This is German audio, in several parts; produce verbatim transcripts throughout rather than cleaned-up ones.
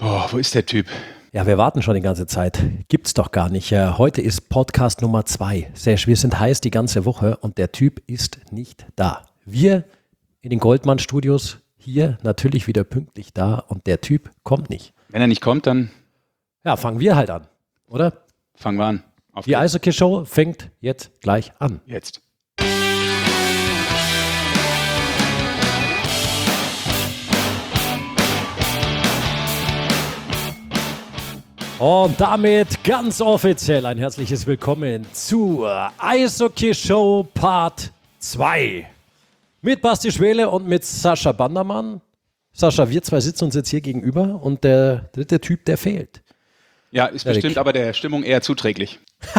Oh, wo ist der Typ? Ja, wir warten schon die ganze Zeit. Gibt's doch gar nicht. Heute ist Podcast Nummer zwei. Sesh, wir sind heiß die ganze Woche und der Typ ist nicht da. Wir in den Goldmann-Studios hier natürlich wieder pünktlich da und der Typ kommt nicht. Wenn er nicht kommt, dann... Ja, fangen wir halt an, oder? Fangen wir an. Auf die Eishockey-Show fängt jetzt gleich an. Jetzt. Und damit ganz offiziell ein herzliches Willkommen zur Eishockey-Show Part zwei. Mit Basti Schwele und mit Sascha Bandermann. Sascha, wir zwei sitzen uns jetzt hier gegenüber und der dritte Typ, der fehlt. Ja, ist Erik. Bestimmt aber der Stimmung eher zuträglich.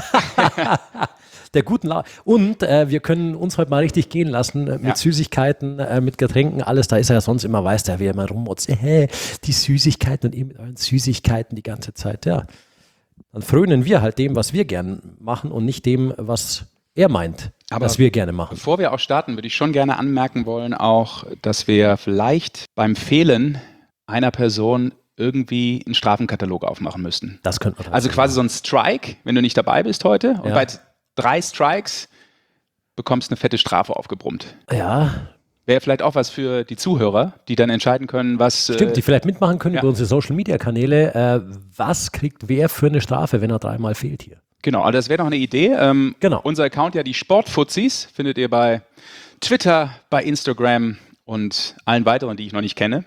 Der guten Laune. Und äh, wir können uns heute mal richtig gehen lassen äh, mit Ja. Süßigkeiten, äh, mit Getränken, alles. Da ist er ja sonst immer, weiß der, wie er immer rummotzt. Äh, die Süßigkeiten und ihr mit euren Süßigkeiten die ganze Zeit. Ja, dann frönen wir halt dem, was wir gern machen und nicht dem, was er meint, Aber was wir gerne machen. Bevor wir auch starten, würde ich schon gerne anmerken wollen auch, dass wir vielleicht beim Fehlen einer Person irgendwie einen Strafenkatalog aufmachen müssten. Das könnte man Also quasi so ein Strike, wenn du nicht dabei bist heute. Und Ja. bei drei Strikes bekommst du eine fette Strafe aufgebrummt. Ja, Wäre vielleicht auch was für die Zuhörer, die dann entscheiden können, was... stimmt, äh, die vielleicht mitmachen können ja. über unsere Social-Media-Kanäle. Äh, was kriegt wer für eine Strafe, wenn er dreimal fehlt hier? Genau, also das wäre noch eine Idee. Ähm, Genau. Unser Account, ja, die Sportfuzis, findet ihr bei Twitter, bei Instagram und allen weiteren, die ich noch nicht kenne.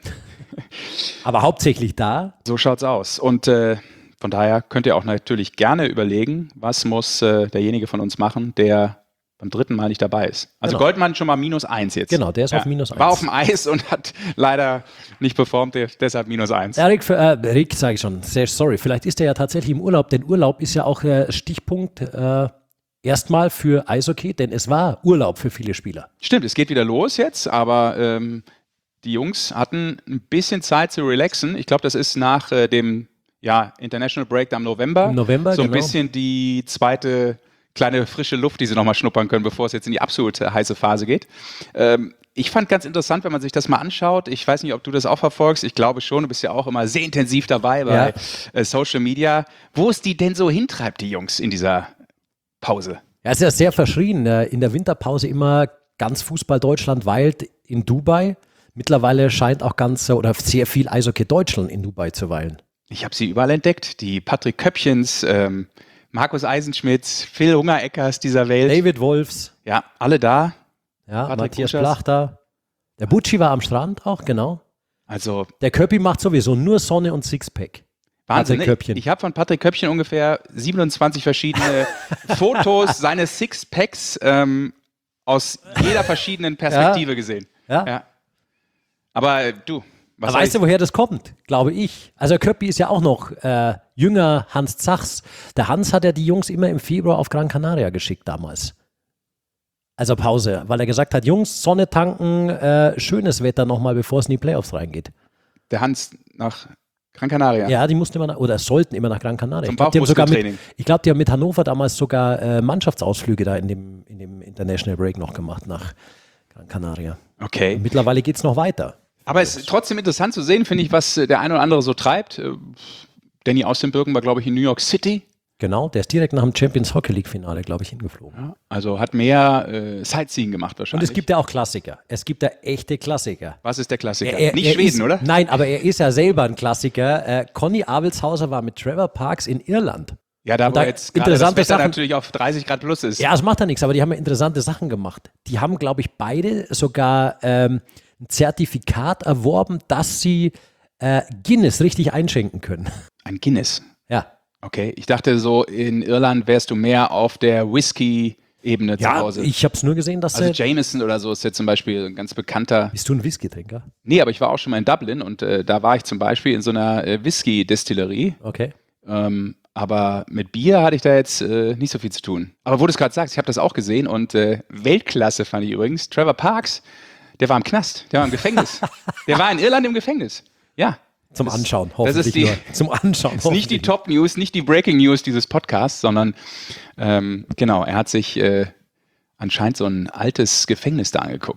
Aber hauptsächlich da. So schaut's aus. Und äh, von daher könnt ihr auch natürlich gerne überlegen, was muss äh, derjenige von uns machen, der beim dritten Mal nicht dabei ist. Also Genau. Goldmann schon mal minus eins jetzt. Genau, der ist auf minus War eins. auf dem Eis und hat leider nicht performt, deshalb minus eins. Ja, Rick, für, äh, Rick sage ich schon, sehr sorry. Vielleicht ist er ja tatsächlich im Urlaub, denn Urlaub ist ja auch äh, Stichpunkt äh, erstmal für Eishockey, denn es war Urlaub für viele Spieler. Stimmt, es geht wieder los jetzt, aber ähm, die Jungs hatten ein bisschen Zeit zu relaxen. Ich glaube, das ist nach äh, dem ja, International Break am November. Im November, So ein genau. bisschen die zweite kleine frische Luft, die sie nochmal schnuppern können, bevor es jetzt in die absolute heiße Phase geht. Ähm, ich fand ganz interessant, wenn man sich das mal anschaut. Ich weiß nicht, ob du das auch verfolgst. Ich glaube schon, du bist ja auch immer sehr intensiv dabei bei Ja. äh, Social Media. Wo es die denn so hintreibt, die Jungs, in dieser Pause? Ja, es ist ja sehr verschrien. äh, In der Winterpause immer ganz Fußball Deutschland weilt in Dubai. Mittlerweile scheint auch ganz äh, oder sehr viel Eishockey Deutschland in Dubai zu weilen. Ich habe sie überall entdeckt. Die Patrick Köppchens, ähm, Markus Eisenschmidt, Phil Hungereckers dieser Welt. David Wolfs, Ja, alle da. ja, Patrick Matthias Buschers. Plachter. Der Bucci war am Strand auch, genau. Also Der Köppi macht sowieso nur Sonne und Sixpack. Wahnsinn. Patrick Ne? Köppchen. Ich habe von Patrick Köppchen ungefähr siebenundzwanzig verschiedene Fotos seines Sixpacks ähm, aus jeder verschiedenen Perspektive gesehen. Ja. Ja. Aber äh, du, was Aber soll weißt du, ich- woher das kommt? Glaube ich. Also Köppi ist ja auch noch äh, jünger Hans Zachs. Der Hans hat ja die Jungs immer im Februar auf Gran Canaria geschickt damals. Also Pause, weil er gesagt hat, Jungs, Sonne tanken, äh, schönes Wetter nochmal, bevor es in die Playoffs reingeht. der Hans nach Gran Canaria. Ja, die mussten immer nach, oder sollten immer nach Gran Canaria. Zum Ich glaube, die haben sogar mit, Bauchmuskeltraining. ich glaub, die haben mit Hannover damals sogar äh, Mannschaftsausflüge da in dem, in dem International Break noch gemacht nach Gran Canaria. Okay. Und mittlerweile geht es noch weiter. Aber es ist trotzdem interessant zu sehen, finde ich, was äh, der eine oder andere so treibt. Äh, Danny Austenbürgen war, glaube ich, in New York City. Genau, der ist direkt nach dem Champions Hockey League Finale, glaube ich, hingeflogen. Ja, also hat mehr äh, Sightseeing gemacht Und wahrscheinlich. es gibt ja auch Klassiker. Es gibt ja echte Klassiker. Was ist der Klassiker? Er- er- Nicht er Schweden, ist, oder? Nein, aber er ist ja selber ein Klassiker. Äh, Conny Abelshauser war mit Trevor Parks in Irland. Ja, da Und wo da jetzt gerade das interessante Wetter Sachen- natürlich auf dreißig Grad plus ist. Ja, es macht ja nichts, aber die haben ja interessante Sachen gemacht. Die haben, glaube ich, beide sogar ähm, ein Zertifikat erworben, dass sie äh, Guinness richtig einschenken können. Ein Guinness. Ja. Okay, ich dachte so, in Irland wärst du mehr auf der Whisky-Ebene zu Ja, Hause. ich habe es nur gesehen, dass also äh, Jameson oder so ist jetzt zum Beispiel ein ganz bekannter. bist du ein Whisky-Trinker? Nee, aber ich war auch schon mal in Dublin und äh, da war ich zum Beispiel in so einer äh, Whisky-Destillerie. Okay. Ähm, aber mit Bier hatte ich da jetzt äh, nicht so viel zu tun. Aber wo du es gerade sagst, ich habe das auch gesehen und äh, Weltklasse fand ich übrigens. Trevor Parks, der war im Knast, der war im Gefängnis. Der war in Irland im Gefängnis. Ja. Zum Das- Anschauen, das hoffentlich ist die- nur. Zum Anschauen, Das ist nicht die hoffentlich. Top-News, nicht die Breaking-News dieses Podcasts, sondern ähm, genau, er hat sich äh, anscheinend so ein altes Gefängnis da angeguckt.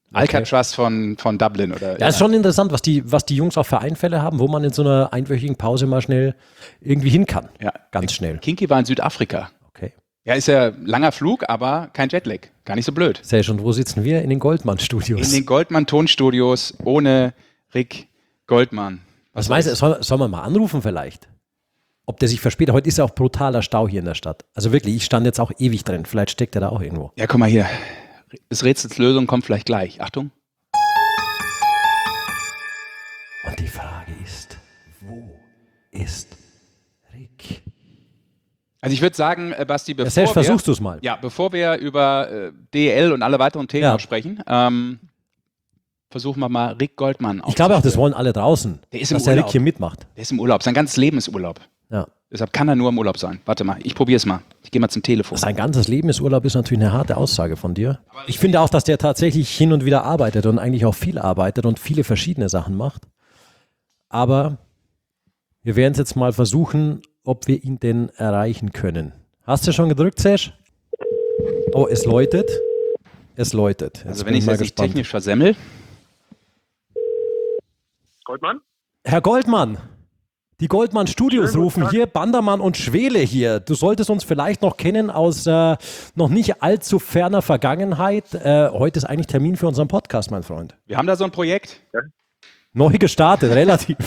Alcatraz von, von Dublin. Oder, ja, ja, ist schon interessant, was die, was die Jungs auch für Einfälle haben, wo man in so einer einwöchigen Pause mal schnell irgendwie hin kann. Ja. Ganz schnell. Kinky war in Südafrika. Okay. Ja, ist ja langer Flug, aber kein Jetlag. Gar nicht so blöd. Sehr schön. Wo sitzen wir? In den Goldmann-Studios. In den Goldmann-Tonstudios ohne Rick Goldmann. Was, was meinst du, soll, soll man mal anrufen vielleicht? Ob der sich verspätet? Heute ist ja auch brutaler Stau hier in der Stadt. Also wirklich, ich stand jetzt auch ewig drin. Vielleicht steckt er da auch irgendwo. Ja, guck mal hier. Das Rätsels Lösung kommt vielleicht gleich. Achtung. Und die Frage ist, wo ist Rick? Also ich würde sagen, äh, Basti, bevor ja, Serge, wir... versuchst du es mal. Ja, bevor wir über äh, D E L und alle weiteren Themen ja. sprechen, ähm, versuchen wir mal Rick Goldmann Ich glaube auch, das wollen alle draußen, der ist im dass Urlaub. der Rick hier mitmacht. Der ist im Urlaub. Sein ganzes Leben ist Urlaub. Ja. Deshalb kann er nur im Urlaub sein. Warte mal, ich probiere es mal. Ich gehe mal zum Telefon. Sein ganzes Leben ist Urlaub, ist natürlich eine harte Aussage von dir. Ich finde auch, dass der tatsächlich hin und wieder arbeitet und eigentlich auch viel arbeitet und viele verschiedene Sachen macht. Aber wir werden es jetzt mal versuchen, ob wir ihn denn erreichen können. Hast du schon gedrückt, Serge? Oh, es läutet. Es läutet. Jetzt also wenn ich es jetzt nicht technisch versemmel. Goldmann? Herr Goldmann, die Goldmann Studios Schönen rufen hier, Bandermann und Schwele hier. Du solltest uns vielleicht noch kennen aus äh, noch nicht allzu ferner Vergangenheit. Äh, heute ist eigentlich Termin für unseren Podcast, mein Freund. Wir haben da so ein Projekt. Ja. Neu gestartet, relativ.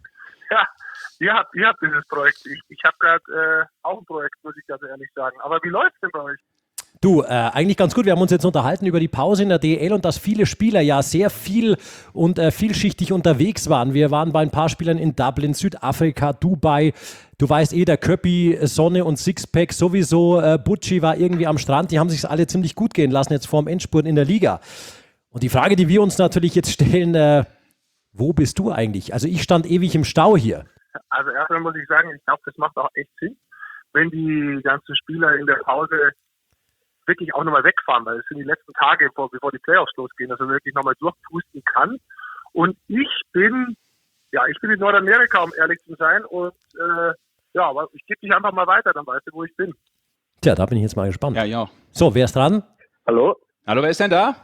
Ja, ihr habt, ihr habt dieses Projekt. Ich, ich habe gerade äh, auch ein Projekt, muss ich ganz ehrlich sagen. Aber wie läuft es denn bei euch? Du, äh, eigentlich ganz gut. Wir haben uns jetzt unterhalten über die Pause in der D E L und dass viele Spieler ja sehr viel und äh, vielschichtig unterwegs waren. Wir waren bei ein paar Spielern in Dublin, Südafrika, Dubai. Du weißt eh, der Köppi, Sonne und Sixpack sowieso. Äh, Butchi war irgendwie am Strand. Die haben sich alle ziemlich gut gehen lassen jetzt vorm Endspurt in der Liga. Und die Frage, die wir uns natürlich jetzt stellen, äh, wo bist du eigentlich? Also ich stand ewig im Stau hier. Also erstmal muss ich sagen, ich glaube, das macht auch echt Sinn, wenn die ganzen Spieler in der Pause wirklich auch nochmal wegfahren, weil es sind die letzten Tage, bevor, bevor die Playoffs losgehen, dass man wirklich nochmal durchpusten kann. Und ich bin, ja, ich bin in Nordamerika, um ehrlich zu sein. Und äh, ja, aber ich gebe dich einfach mal weiter, dann weißt du, wo ich bin. Tja, da bin ich jetzt mal gespannt. Ja, ja. So, wer ist dran? Hallo? Hallo, wer ist denn da?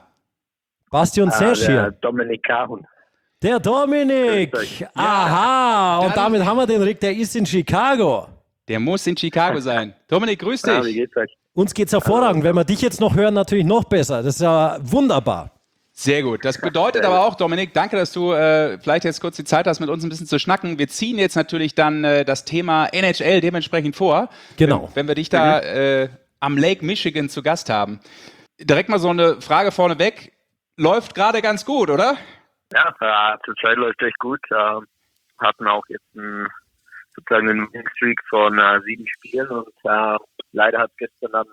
Basti und Serge der hier. Dominik Kahun. Der Dominik. Grüß euch. Aha. Und Dann- damit haben wir den Rick, der ist in Chicago. Der muss in Chicago sein. Dominik, grüß Ja, wie dich. geht's euch? Uns geht's hervorragend. Wenn wir dich jetzt noch hören, natürlich noch besser. Das ist ja wunderbar. Sehr gut. Das bedeutet aber auch, Dominik, danke, dass du äh, vielleicht jetzt kurz die Zeit hast, mit uns ein bisschen zu schnacken. Wir ziehen jetzt natürlich dann äh, das Thema N H L dementsprechend vor. Genau. Wenn, wenn wir dich da äh, am Lake Michigan zu Gast haben. Direkt mal so eine Frage vorneweg. Läuft gerade ganz gut, oder? Ja, äh, zurzeit läuft echt gut. Äh, hatten auch jetzt einen, sozusagen einen Winning-Streak von äh, sieben Spielen und äh, leider hat es gestern dann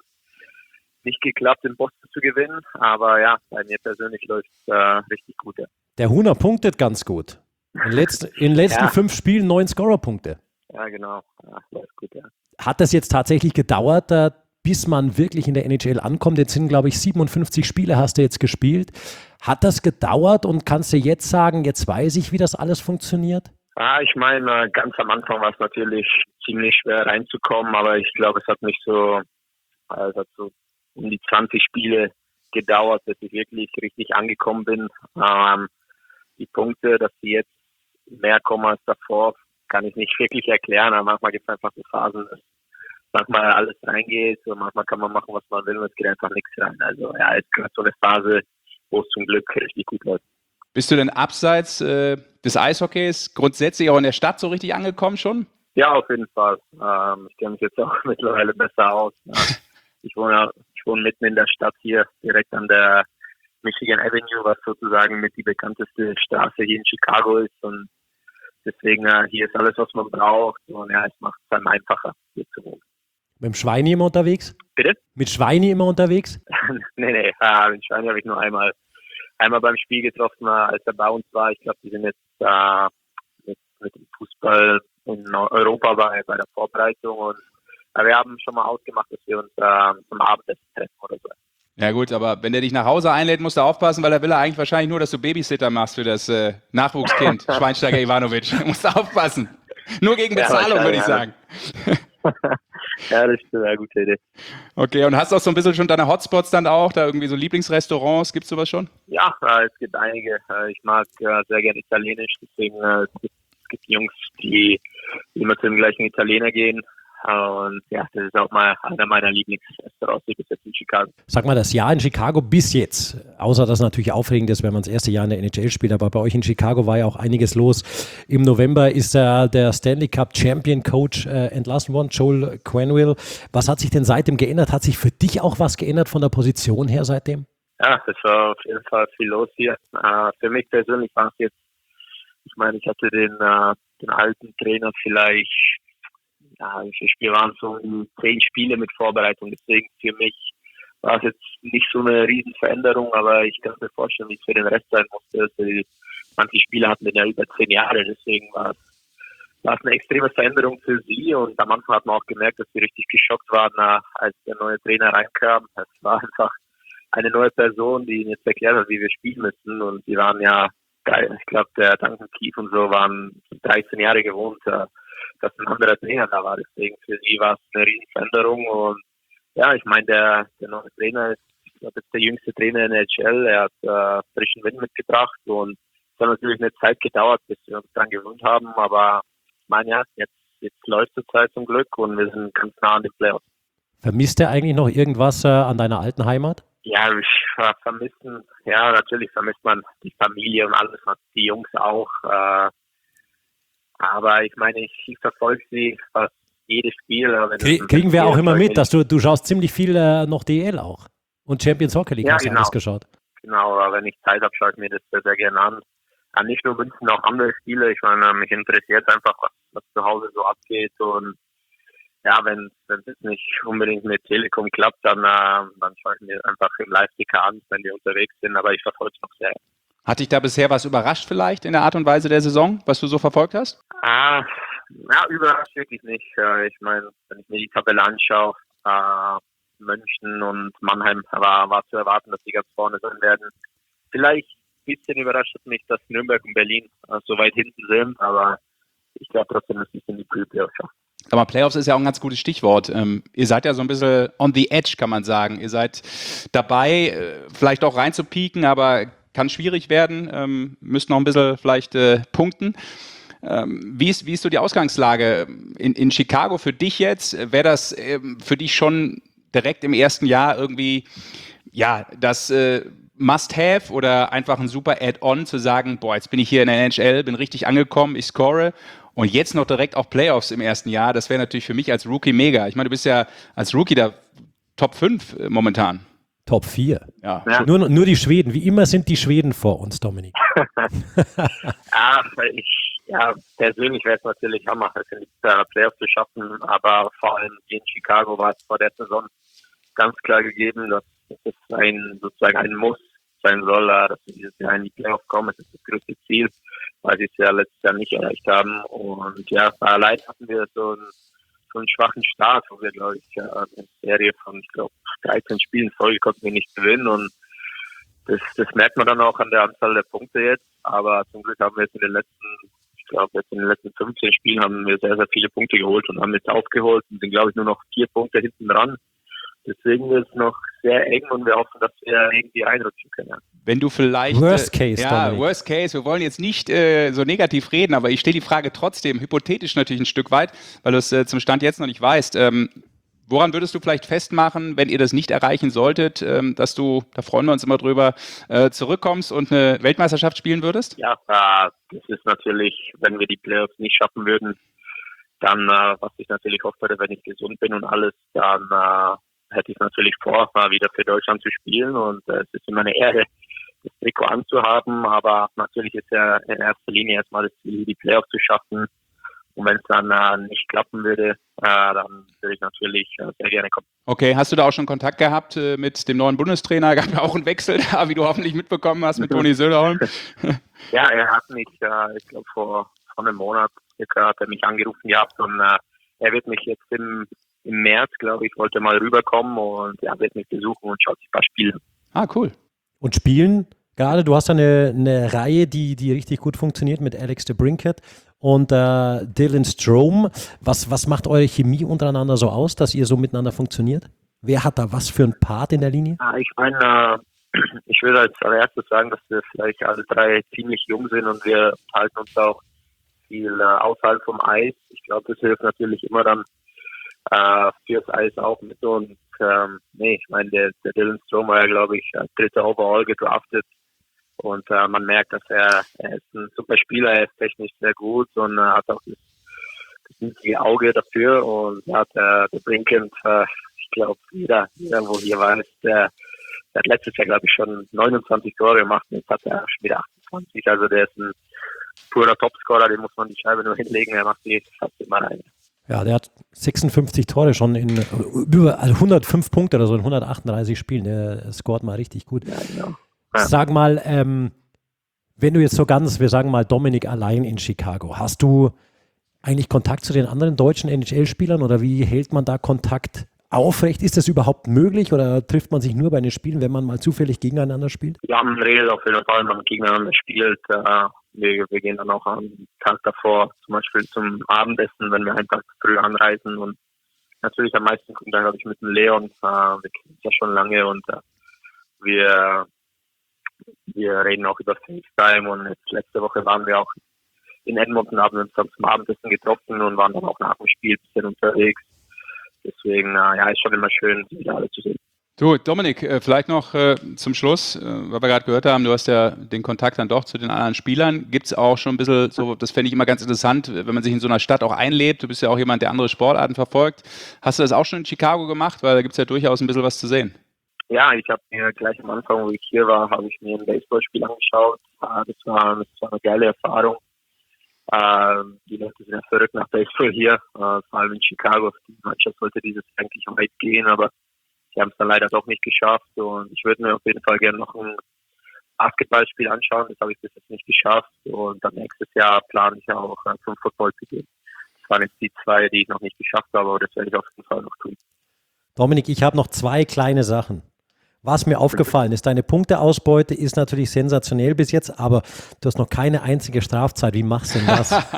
nicht geklappt, in Boston zu gewinnen. Aber ja, bei mir persönlich läuft es äh, richtig gut. Ja. Der Huner punktet ganz gut. In, letzt, in den letzten Ja. fünf Spielen neun Scorer-Punkte. Ja, genau. Ja, läuft gut, ja. Hat das jetzt tatsächlich gedauert, äh, bis man wirklich in der N H L ankommt? Jetzt sind, glaube ich, siebenundfünfzig Spiele hast du jetzt gespielt. Hat das gedauert und kannst du jetzt sagen, jetzt weiß ich, wie das alles funktioniert? Ah, ich meine, ganz am Anfang war es natürlich ziemlich schwer reinzukommen, aber ich glaube, es hat nicht so, also es hat so um die zwanzig Spiele gedauert, bis ich wirklich richtig angekommen bin. Ähm, die Punkte, dass die jetzt mehr kommen als davor, kann ich nicht wirklich erklären, aber manchmal gibt es einfach so Phasen, dass manchmal alles reingeht und manchmal kann man machen, was man will und es geht einfach nichts rein. Also ja, es ist gerade so eine Phase, wo es zum Glück richtig gut läuft. Bist du denn abseits äh, des Eishockeys grundsätzlich auch in der Stadt so richtig angekommen schon? Ja, auf jeden Fall. Ähm, ich kenne mich jetzt auch mittlerweile besser aus. Ja. Ich wohne, ich wohne mitten in der Stadt hier, direkt an der Michigan Avenue, was sozusagen mit die bekannteste Straße hier in Chicago ist. Und deswegen, äh, hier ist alles, was man braucht. Und ja, es macht es einem einfacher, hier zu wohnen. Mit dem Schweini immer unterwegs? Bitte? Mit Schweini immer unterwegs? nee, nee, äh, den Schwein habe ich nur einmal, einmal beim Spiel getroffen, äh, als er bei uns war. Ich glaube, die sind jetzt äh, mit, mit dem Fußball in Europa bei, bei der Vorbereitung. Und äh, wir haben schon mal ausgemacht, dass wir uns äh, zum Abendessen treffen oder so. Ja gut, aber wenn der dich nach Hause einlädt, musst du aufpassen, weil er will eigentlich wahrscheinlich nur, dass du Babysitter machst für das äh, Nachwuchskind, Schweinsteiger Ivanovic. Musst du aufpassen. Nur gegen Ja, Bezahlung, würde ich wahrscheinlich, sagen. Ja, das ist eine gute Idee. Okay, und hast du auch so ein bisschen schon deine Hotspots dann auch, da irgendwie so Lieblingsrestaurants, gibt's sowas schon? Ja, äh, es gibt einige. Äh, ich mag äh, sehr gerne Italienisch, deswegen äh, es, gibt, es gibt Jungs, die immer zu dem gleichen Italiener gehen. Und ja, das ist auch mal einer meiner Lieblingsrestaurants bis jetzt in Chicago. Sag mal, das Jahr in Chicago bis jetzt, außer dass natürlich aufregend ist, wenn man das erste Jahr in der N H L spielt, aber bei euch in Chicago war ja auch einiges los. Im November ist der, der Stanley Cup Champion Coach äh, entlassen worden, Joel Quenneville. Was hat sich denn seitdem geändert? Hat sich für dich auch was geändert von der Position her seitdem? Ja, es war auf jeden Fall viel los hier. Äh, für mich persönlich war es jetzt, ich meine, ich hatte den, äh, den alten Trainer vielleicht, ja, wie viele Spiele waren es, so zehn Spiele mit Vorbereitung. Deswegen für mich war es jetzt nicht so eine riesen Veränderung, aber ich kann mir vorstellen, wie es für den Rest sein musste. Also die, manche Spieler hatten den ja über zehn Jahre, deswegen war es, war es eine extreme Veränderung für sie. Und am Anfang hat man auch gemerkt, dass sie richtig geschockt waren, als der neue Trainer reinkam. Es war einfach eine neue Person, die ihnen jetzt erklärt hat, wie wir spielen müssen. Und die waren ja geil. Ich glaube, der Duncan Keith und so waren dreizehn Jahre gewohnt, dass ein anderer Trainer da war. Deswegen für sie war es eine riesen Veränderung. Und ja, ich meine, der, der neue Trainer ist, ich glaube, jetzt der jüngste Trainer in der N H L. Er hat äh, frischen Wind mitgebracht und es hat natürlich eine Zeit gedauert, bis wir uns daran gewöhnt haben. Aber ich meine, ja, jetzt, jetzt läuft die Zeit zum Glück und wir sind ganz nah an den Playoffs. Vermisst ihr eigentlich noch irgendwas äh, an deiner alten Heimat? Ja, ich äh, vermissen, ja, natürlich vermisst man die Familie und alles, die Jungs auch. Äh, Aber ich meine, ich, ich verfolge sie fast jedes Spiel. Wenn Krie- es, kriegen wir auch immer mit, dass du du, du schaust ziemlich viel äh, noch D E L auch. Und Champions Hockey League ja, hast du genau. alles geschaut. Genau, aber wenn ich Zeit habe, schaue ich mir das sehr, sehr gerne an. Ja, nicht nur München, auch andere Spiele. Ich meine, mich interessiert einfach, was, was zu Hause so abgeht. Und ja, wenn wenn es nicht unbedingt mit Telekom klappt, dann, äh, dann schaue ich mir einfach im Live-Ticker an, wenn wir unterwegs sind. Aber ich verfolge es noch sehr. Hat dich da bisher was überrascht vielleicht in der Art und Weise der Saison, was du so verfolgt hast? Ah, ja, überrascht wirklich nicht. Ich meine, wenn ich mir die Tabelle anschaue, äh, München und Mannheim war, war zu erwarten, dass die ganz vorne sein werden. Vielleicht ein bisschen überrascht hat mich, dass Nürnberg und Berlin äh, so weit hinten sind, aber ich glaube trotzdem, dass die in die Pre-Playoffs schaffen. Aber Playoffs ist ja auch ein ganz gutes Stichwort. Ähm, ihr seid ja so ein bisschen on the edge, kann man sagen. Ihr seid dabei, äh, vielleicht auch rein zu pieken, aber kann schwierig werden. Ähm, müsst noch ein bisschen vielleicht äh, punkten. Ähm, wie, ist, wie ist so die Ausgangslage in, in Chicago für dich jetzt? Wäre das ähm, für dich schon direkt im ersten Jahr irgendwie, ja, das äh, Must-Have oder einfach ein super Add-on zu sagen, boah, jetzt bin ich hier in der N H L, bin richtig angekommen, ich score und jetzt noch direkt auch Playoffs im ersten Jahr, das wäre natürlich für mich als Rookie mega. Ich meine, du bist ja als Rookie da Top fünf äh, momentan. Top vier. Ja. Ja. Nur, nur die Schweden. Wie immer sind die Schweden vor uns, Dominik. Ja, ich, ja, persönlich wäre es natürlich Hammer, es in die Playoffs zu schaffen, aber vor allem hier in Chicago war es vor der Saison ganz klar gegeben, dass es ein, sozusagen ein Muss sein soll, dass wir dieses Jahr in die Playoffs kommen. Das ist das größte Ziel, weil sie es ja letztes Jahr nicht erreicht haben. Und ja, leider hatten wir so einen, so einen schwachen Start, wo wir, glaube ich, eine Serie von, ich glaube, dreizehn Spielen Folge konnten wir nicht gewinnen. Und das, das merkt man dann auch an der Anzahl der Punkte jetzt. Aber zum Glück haben wir jetzt in den letzten, ich glaube, jetzt in den letzten fünfzehn Spielen haben wir sehr, sehr viele Punkte geholt und haben jetzt aufgeholt und sind, glaube ich, nur noch vier Punkte hinten dran. Deswegen ist es noch sehr eng und wir hoffen, dass wir irgendwie einrutschen können. Wenn du vielleicht... Worst Case, Ja, Dominik. Worst Case. Wir wollen jetzt nicht äh, so negativ reden, aber ich stelle die Frage trotzdem, hypothetisch natürlich ein Stück weit, weil du es äh, zum Stand jetzt noch nicht weißt. Ähm, woran würdest du vielleicht festmachen, wenn ihr das nicht erreichen solltet, ähm, dass du, da freuen wir uns immer drüber, äh, zurückkommst und eine Weltmeisterschaft spielen würdest? Ja, äh, das ist natürlich, wenn wir die Playoffs nicht schaffen würden, dann, äh, was ich natürlich hoffe, wenn ich gesund bin und alles, dann äh, hätte ich natürlich vor, mal wieder für Deutschland zu spielen und äh, es ist immer eine Ehre, das Trikot anzuhaben, aber natürlich ist ja in erster Linie erstmal das Ziel, die Playoffs zu schaffen und wenn es dann äh, nicht klappen würde, äh, dann würde ich natürlich äh, sehr gerne kommen. Okay, hast du da auch schon Kontakt gehabt äh, mit dem neuen Bundestrainer? Gab ja auch einen Wechsel da, wie du hoffentlich mitbekommen hast mit Toni Söderholm. Ja, er hat mich, äh, ich glaube vor, vor einem Monat circa, hat er mich angerufen gehabt und äh, er wird mich jetzt im Im März, glaube ich, wollte mal rüberkommen und ja, wird mich besuchen und schaut sich ein paar Spiele. Ah, cool. Und spielen Gerade du hast eine, eine Reihe, die, die richtig gut funktioniert mit Alex DeBrincat und äh, Dylan Strome. Was, was macht eure Chemie untereinander so aus, dass ihr so miteinander funktioniert? Wer hat da was für einen Part in der Linie? Ja, ich meine, äh, ich würde als allererstes sagen, dass wir vielleicht alle drei ziemlich jung sind und wir halten uns auch viel äh, außerhalb vom Eis. Ich glaube, das hilft natürlich immer dann äh, fürs Eis auch mit. Und ähm, nee, ich meine, der, der Dylan Strome war ja, glaube ich, als dritter Overall gedraftet. Und äh, man merkt, dass er, er ist ein super Spieler, er ist technisch sehr gut und äh, hat auch das, das nötige Auge dafür. Und ja, der, der Brinkent, äh, ich glaube, jeder, jeder, wo hier war, ist der, der hat letztes Jahr, glaube ich, schon neunundzwanzig Tore gemacht und jetzt hat er schon wieder achtundzwanzig. Also der ist ein purer Topscorer, den muss man die Scheibe nur hinlegen, er macht die fast immer rein. Ja, der hat sechsundfünfzig Tore schon in über also hundertfünf Punkte oder so in hundertachtunddreißig Spielen. Der scoret mal richtig gut. Ja, genau. Ja. Sag mal, ähm, wenn du jetzt so ganz, wir sagen mal Dominik allein in Chicago, hast du eigentlich Kontakt zu den anderen deutschen N H L-Spielern oder wie hält man da Kontakt aufrecht? Ist das überhaupt möglich oder trifft man sich nur bei den Spielen, wenn man mal zufällig gegeneinander spielt? Wir haben eine Regel auf jeden Fall, wenn man gegeneinander spielt. Äh, wir, wir gehen dann auch am Tag davor zum Beispiel zum Abendessen, wenn wir einen Tag früh anreisen und natürlich am meisten Kontakt habe ich mit dem Leon. Äh, wir kennen uns ja schon lange und äh, wir Wir reden auch über FaceTime und jetzt letzte Woche waren wir auch in Edmonton, haben uns dann zum Abendessen getroffen und waren dann auch nach dem Spiel ein bisschen unterwegs. Deswegen, äh, ja, ist schon immer schön, die wieder alle zu sehen. Du, Dominik, äh, vielleicht noch äh, zum Schluss, äh, weil wir gerade gehört haben, du hast ja den Kontakt dann doch zu den anderen Spielern. Gibt es auch schon ein bisschen so, das fände ich immer ganz interessant, wenn man sich in so einer Stadt auch einlebt. Du bist ja auch jemand, der andere Sportarten verfolgt. Hast du das auch schon in Chicago gemacht? Weil da gibt es ja durchaus ein bisschen was zu sehen. Ja, ich habe mir gleich am Anfang, wo ich hier war, habe ich mir ein Baseballspiel angeschaut. Das war, das war eine geile Erfahrung. Ähm, die Leute sind ja verrückt nach Baseball hier, äh, vor allem in Chicago. Die Mannschaft sollte dieses eigentlich weit gehen, aber sie haben es dann leider doch nicht geschafft. Und ich würde mir auf jeden Fall gerne noch ein Basketballspiel anschauen. Das habe ich bis jetzt nicht geschafft. Und dann nächstes Jahr plane ich auch äh, zum Football zu gehen. Das waren jetzt die zwei, die ich noch nicht geschafft habe, aber das werde ich auf jeden Fall noch tun. Dominik, ich habe noch zwei kleine Sachen. Was mir aufgefallen ist, deine Punkteausbeute ist natürlich sensationell bis jetzt, aber du hast noch keine einzige Strafzeit. Wie machst du denn das? Ja,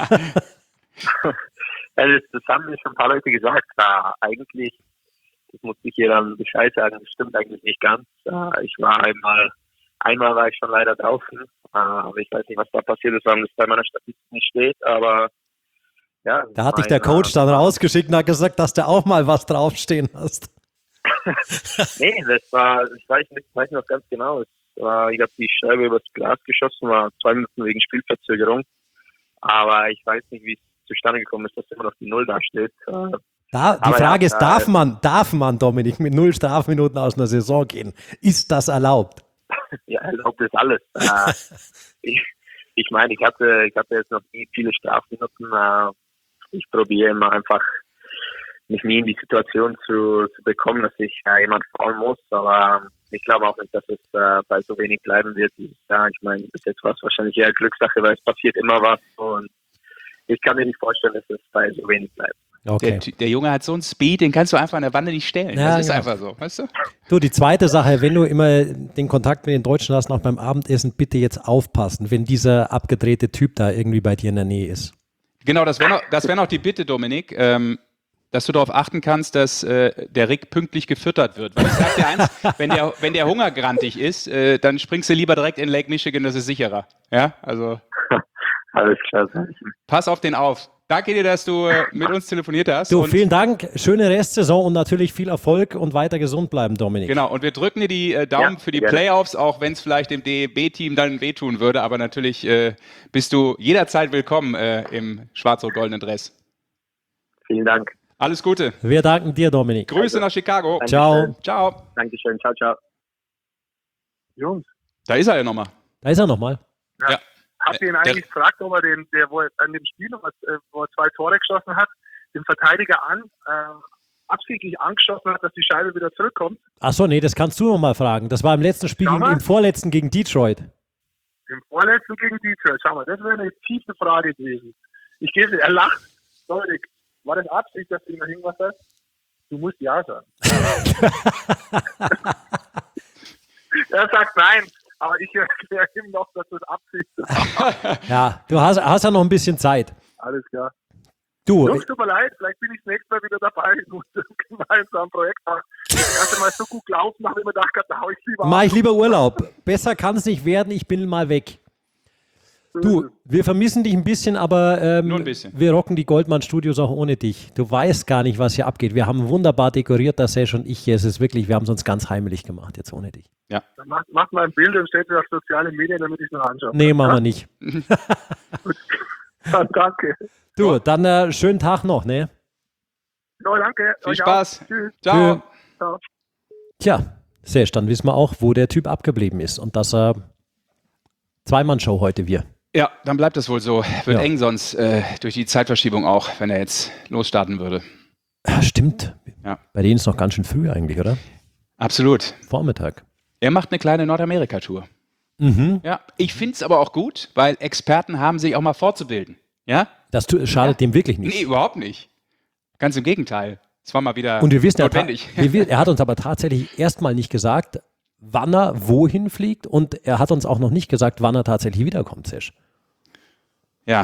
das, das haben mir schon ein paar Leute gesagt. Na, eigentlich, das muss ich hier dann Bescheid sagen, das stimmt eigentlich nicht ganz. Ich war einmal, einmal war ich schon leider draußen, aber ich weiß nicht, was da passiert ist, warum das bei meiner Statistik nicht steht, aber ja. Da hat dich der Coach dann rausgeschickt und hat gesagt, dass du auch mal was draufstehen hast. Nee, das war, ich weiß nicht, weiß noch ganz genau. Es war, ich habe die Scheibe übers Glas geschossen, war zwei Minuten wegen Spielverzögerung. Aber ich weiß nicht, wie es zustande gekommen ist, dass immer noch die Null da steht. Da, die Aber Frage ja, ist, darf man, darf man, Dominik, mit null Strafminuten aus einer Saison gehen? Ist das erlaubt? Ja, erlaubt ist alles. äh, ich ich meine, ich hatte, ich hatte jetzt noch nie viele Strafminuten. Äh, ich probiere immer einfach, mich nie in die Situation zu, zu bekommen, dass ich äh, jemand faulen muss, aber ich glaube auch nicht, dass es äh, bei so wenig bleiben wird dieses Jahr. Ich meine, bis jetzt war es wahrscheinlich eher Glückssache, weil es passiert immer was und ich kann mir nicht vorstellen, dass es bei so wenig bleibt. Okay. Der, der Junge hat so einen Speed, den kannst du einfach an der Wanne nicht stellen. Ja, das ist genau. einfach so, weißt du? Du, die zweite Sache, wenn du immer den Kontakt mit den Deutschen hast, noch beim Abendessen, bitte jetzt aufpassen, wenn dieser abgedrehte Typ da irgendwie bei dir in der Nähe ist. Genau, das wäre noch, das wär noch die Bitte, Dominik, ähm, dass du darauf achten kannst, dass äh, der Rick pünktlich gefüttert wird. Weil ich sag dir eins, wenn der, wenn der hungergrantig ist, äh, dann springst du lieber direkt in Lake Michigan, das ist sicherer. Ja, also Alles klar. pass auf den auf. Danke dir, dass du äh, mit uns telefoniert hast. Du, und vielen Dank, schöne Restsaison und natürlich viel Erfolg und weiter gesund bleiben, Dominik. Genau, und wir drücken dir die äh, Daumen Ja, für die gerne. Playoffs, auch wenn es vielleicht dem D E B-Team dann wehtun würde, aber natürlich äh, bist du jederzeit willkommen äh, im schwarz-rot-goldenen Dress. Vielen Dank. Alles Gute. Wir danken dir, Dominik. Grüße nach Chicago. Ciao. Ciao. Dankeschön. Ciao, ciao. Jungs, Da ist er ja nochmal. Da ist er nochmal. Ja. habt ihr ihn Der- eigentlich gefragt, ob er den, der, wo er an dem Spiel, wo er, wo er zwei Tore geschossen hat, den Verteidiger an, äh, absichtlich angeschossen hat, dass die Scheibe wieder zurückkommt? Achso, nee, das kannst du nochmal fragen. Das war im letzten Spiel, Schau im, mal. im vorletzten gegen Detroit. Im vorletzten gegen Detroit. Schau mal, das wäre eine tiefe Frage gewesen. Ich gebe, er lacht. Dominik, war das Absicht, dass du ihm irgendwas hast? Du musst ja sagen. Er sagt nein. aber ich erkläre ihm noch, dass das Absicht ist. Ja, du hast, hast ja noch ein bisschen Zeit. Alles klar. Du, Jungs, tut mir leid, vielleicht bin ich das nächste Mal wieder dabei in unserem gemeinsamen Projekt. Das erste Mal so gut gelaufen, habe ich mir gedacht, da hau ich lieber mach ich ab. lieber Urlaub. Besser kann es nicht werden, ich bin mal weg. Du, wir vermissen dich ein bisschen, aber ähm, Nur ein bisschen. wir rocken die Goldmann Studios auch ohne dich. Du weißt gar nicht, was hier abgeht. Wir haben wunderbar dekoriert, das Sesh und ich hier. Es ist wirklich, wir haben es uns ganz heimelig gemacht, jetzt ohne dich. Ja. Dann macht, macht mal ein Bild und stellt es auf soziale Medien, damit ich es noch anschaue. Nee, machen wir nicht. Ja, danke. Du, dann äh, schönen Tag noch, ne? Ja, danke. Viel Euch Spaß. Auch. Tschüss. Ciao. Ciao. Tja, Sesh, dann wissen wir auch, wo der Typ abgeblieben ist und dass er Zweimann-Show heute wir. Ja, dann bleibt es wohl so. Wird Ja. eng sonst äh, durch die Zeitverschiebung auch, wenn er jetzt losstarten würde. Ja, stimmt. Ja. Bei denen ist noch ganz schön früh eigentlich, oder? Absolut. Vormittag. Er macht eine kleine Nordamerika-Tour. Mhm. Ja, ich finde es aber auch gut, weil Experten haben sich auch mal fortzubilden. Ja? Das tu- schadet dem wirklich nicht. Nee, überhaupt nicht. Ganz im Gegenteil. Es war mal wieder Und wir wissen, er, ta- notwendig. wir, wi- er hat uns aber tatsächlich erstmal nicht gesagt, wann er wohin fliegt und er hat uns auch noch nicht gesagt, wann er tatsächlich wiederkommt, Sesh. Ja,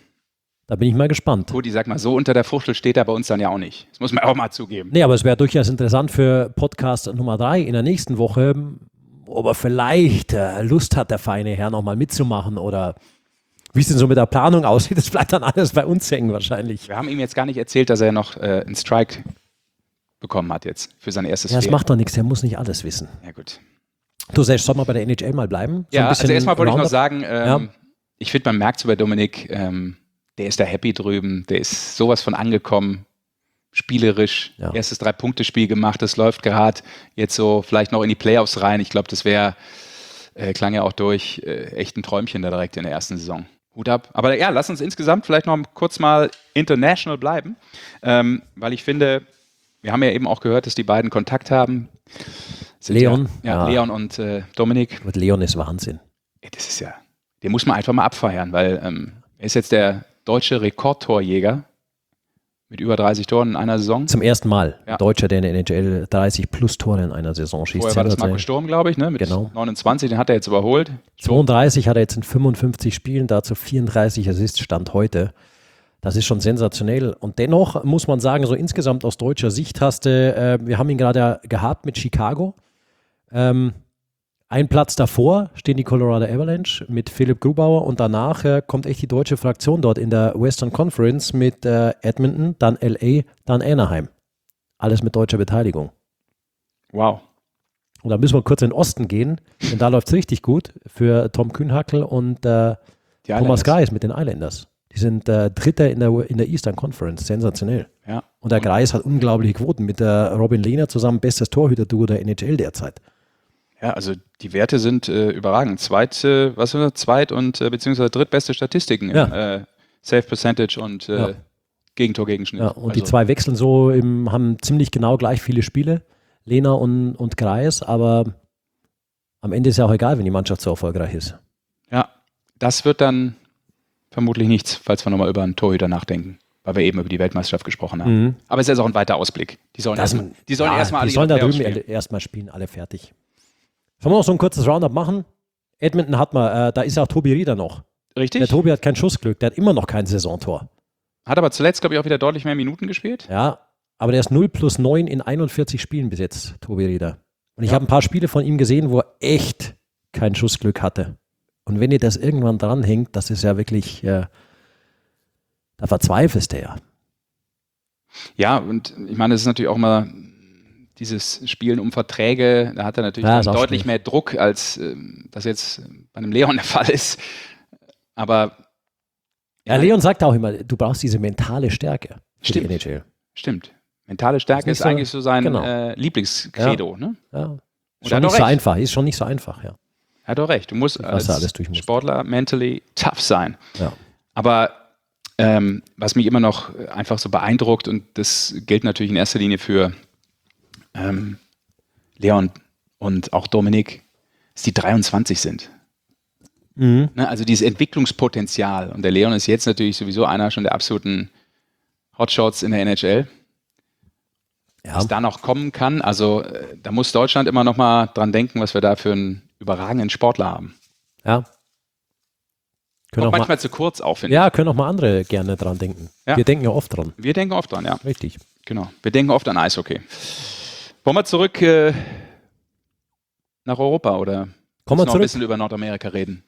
Da bin ich mal gespannt. gut, ich sag mal, so unter der Fuchtel steht er bei uns dann ja auch nicht. Das muss man auch mal zugeben. Nee, aber es wäre durchaus interessant für Podcast Nummer drei in der nächsten Woche, ob er vielleicht äh, Lust hat, der feine Herr nochmal mitzumachen oder wie es denn so mit der Planung aussieht. Das bleibt dann alles bei uns hängen wahrscheinlich. Wir haben ihm jetzt gar nicht erzählt, dass er noch äh, einen Strike bekommen hat jetzt für sein erstes Ja, das Fehlen. macht doch nichts, der muss nicht alles wissen. Ja, gut. Du, Sesh, soll mal bei der N H L mal bleiben? So Ja, ein also bisschen erstmal wollte ich noch Roundup? sagen, ähm, Ja. ich finde, man merkt so bei Dominik, ähm, der ist da happy drüben, der ist sowas von angekommen, spielerisch, Ja. erstes Drei-Punkte-Spiel gemacht, das läuft gerade jetzt so vielleicht noch in die Playoffs rein. Ich glaube, das wäre, äh, klang ja auch durch, äh, echt ein Träumchen da direkt in der ersten Saison. Hut ab. Aber ja, lass uns insgesamt vielleicht noch kurz mal international bleiben, ähm, weil ich finde, wir haben ja eben auch gehört, dass die beiden Kontakt haben. Sind Leon, Ja, ja, ja. Leon und äh, Dominik. Mit Leon ist Wahnsinn. Ja, das ist ja, den muss man einfach mal abfeiern, weil ähm, er ist jetzt der deutsche Rekordtorjäger mit über dreißig Toren in einer Saison. Zum ersten Mal. Ja. Ein Deutscher, der in der N H L dreißig plus Tore in einer Saison schießt. Vorher war das Marco Sensationell. Sturm, glaube ich, ne? Mit Genau. neunundzwanzig, den hat er jetzt überholt. zweiunddreißig hat er jetzt in fünfundfünfzig Spielen, dazu vierunddreißig Assists Stand heute. Das ist schon sensationell. Und dennoch muss man sagen, so insgesamt aus deutscher Sicht hast du, äh, wir haben ihn gerade gehabt mit Chicago. Ähm, ein Platz davor stehen die Colorado Avalanche mit Philipp Grubauer und danach äh, kommt echt die deutsche Fraktion dort in der Western Conference mit äh, Edmonton, dann L A, dann Anaheim. Alles mit deutscher Beteiligung. Wow. Und da müssen wir kurz in den Osten gehen, denn da läuft es richtig gut für Tom Kühnhackel und äh, Die Thomas Islanders. Greis mit den Islanders. Die sind äh, Dritter in der, in der Eastern Conference. Sensationell. Ja. Und der Greis hat unglaubliche Quoten mit der Robin Lehner zusammen. Bestes Torhüter-Duo der N H L derzeit. Ja, also die Werte sind äh, überragend. Zweit, äh, was sind das? Zweit- und äh, beziehungsweise drittbeste Statistiken Ja. im äh, Save Percentage und äh, Ja. Gegentor-Gegenschnitt. Ja, und also, die zwei wechseln so, im, haben ziemlich genau gleich viele Spiele. Lehner und, und Greis. Aber am Ende ist ja auch egal, wenn die Mannschaft so erfolgreich ist. Ja, das wird dann vermutlich nichts, falls wir nochmal über einen Torhüter nachdenken, weil wir eben über die Weltmeisterschaft gesprochen haben. Mhm. Aber es ist auch ein weiter Ausblick. Die sollen Das- erstmal die sollen ja, erstmal alle die sollen da ihre drüben Playoffs spielen. erstmal spielen, alle fertig. Sollen wir noch so ein kurzes Roundup machen? Edmonton hat man, äh, da ist ja auch Tobi Rieder noch. Richtig? Der Tobi hat kein Schussglück, der hat immer noch kein Saisontor. Hat aber zuletzt, glaube ich, auch wieder deutlich mehr Minuten gespielt. Ja, aber der ist null plus neun in einundvierzig Spielen bis jetzt, Tobi Rieder. Und ich Ja. habe ein paar Spiele von ihm gesehen, wo er echt kein Schussglück hatte. Und wenn dir das irgendwann dranhängt, das ist ja wirklich, äh, da verzweifelst du ja. Ja, und ich meine, es ist natürlich auch mal dieses Spielen um Verträge, da hat er natürlich Ja, dann ist auch deutlich schwierig. mehr Druck, als ähm, das jetzt bei einem Leon der Fall ist. Aber Ja, Leon sagt auch immer, du brauchst diese mentale Stärke für Stimmt. die N H L. stimmt. Mentale Stärke Ist ist, nicht so- eigentlich so sein genau. äh, Lieblingskredo. Ne? Ja. Und Schon er hat nicht auch so recht. einfach, ist schon nicht so einfach, ja. Er hat doch recht. Du musst Was als er alles durch muss. Sportler mentally tough sein. ja. Aber ähm, was mich immer noch einfach so beeindruckt, und das gilt natürlich in erster Linie für ähm, Leon und auch Dominik, dass die dreiundzwanzig sind. Mhm. Ne? Also dieses Entwicklungspotenzial. Und der Leon ist jetzt natürlich sowieso einer schon der absoluten Hotshots in der N H L. Ja. Was da noch kommen kann. Also äh, da muss Deutschland immer noch mal dran denken, was wir da für einen überragenden Sportler haben. Ja. Können Auch auch mal, manchmal zu kurz auch, finde ja, können auch mal andere gerne dran denken. Ja. Wir denken ja oft dran. ich. Wir denken oft dran, ja. Richtig. Genau. Wir denken oft an Eishockey. Wollen wir zurück äh, nach Europa oder Kommen wir noch ein zurück. bisschen über Nordamerika reden?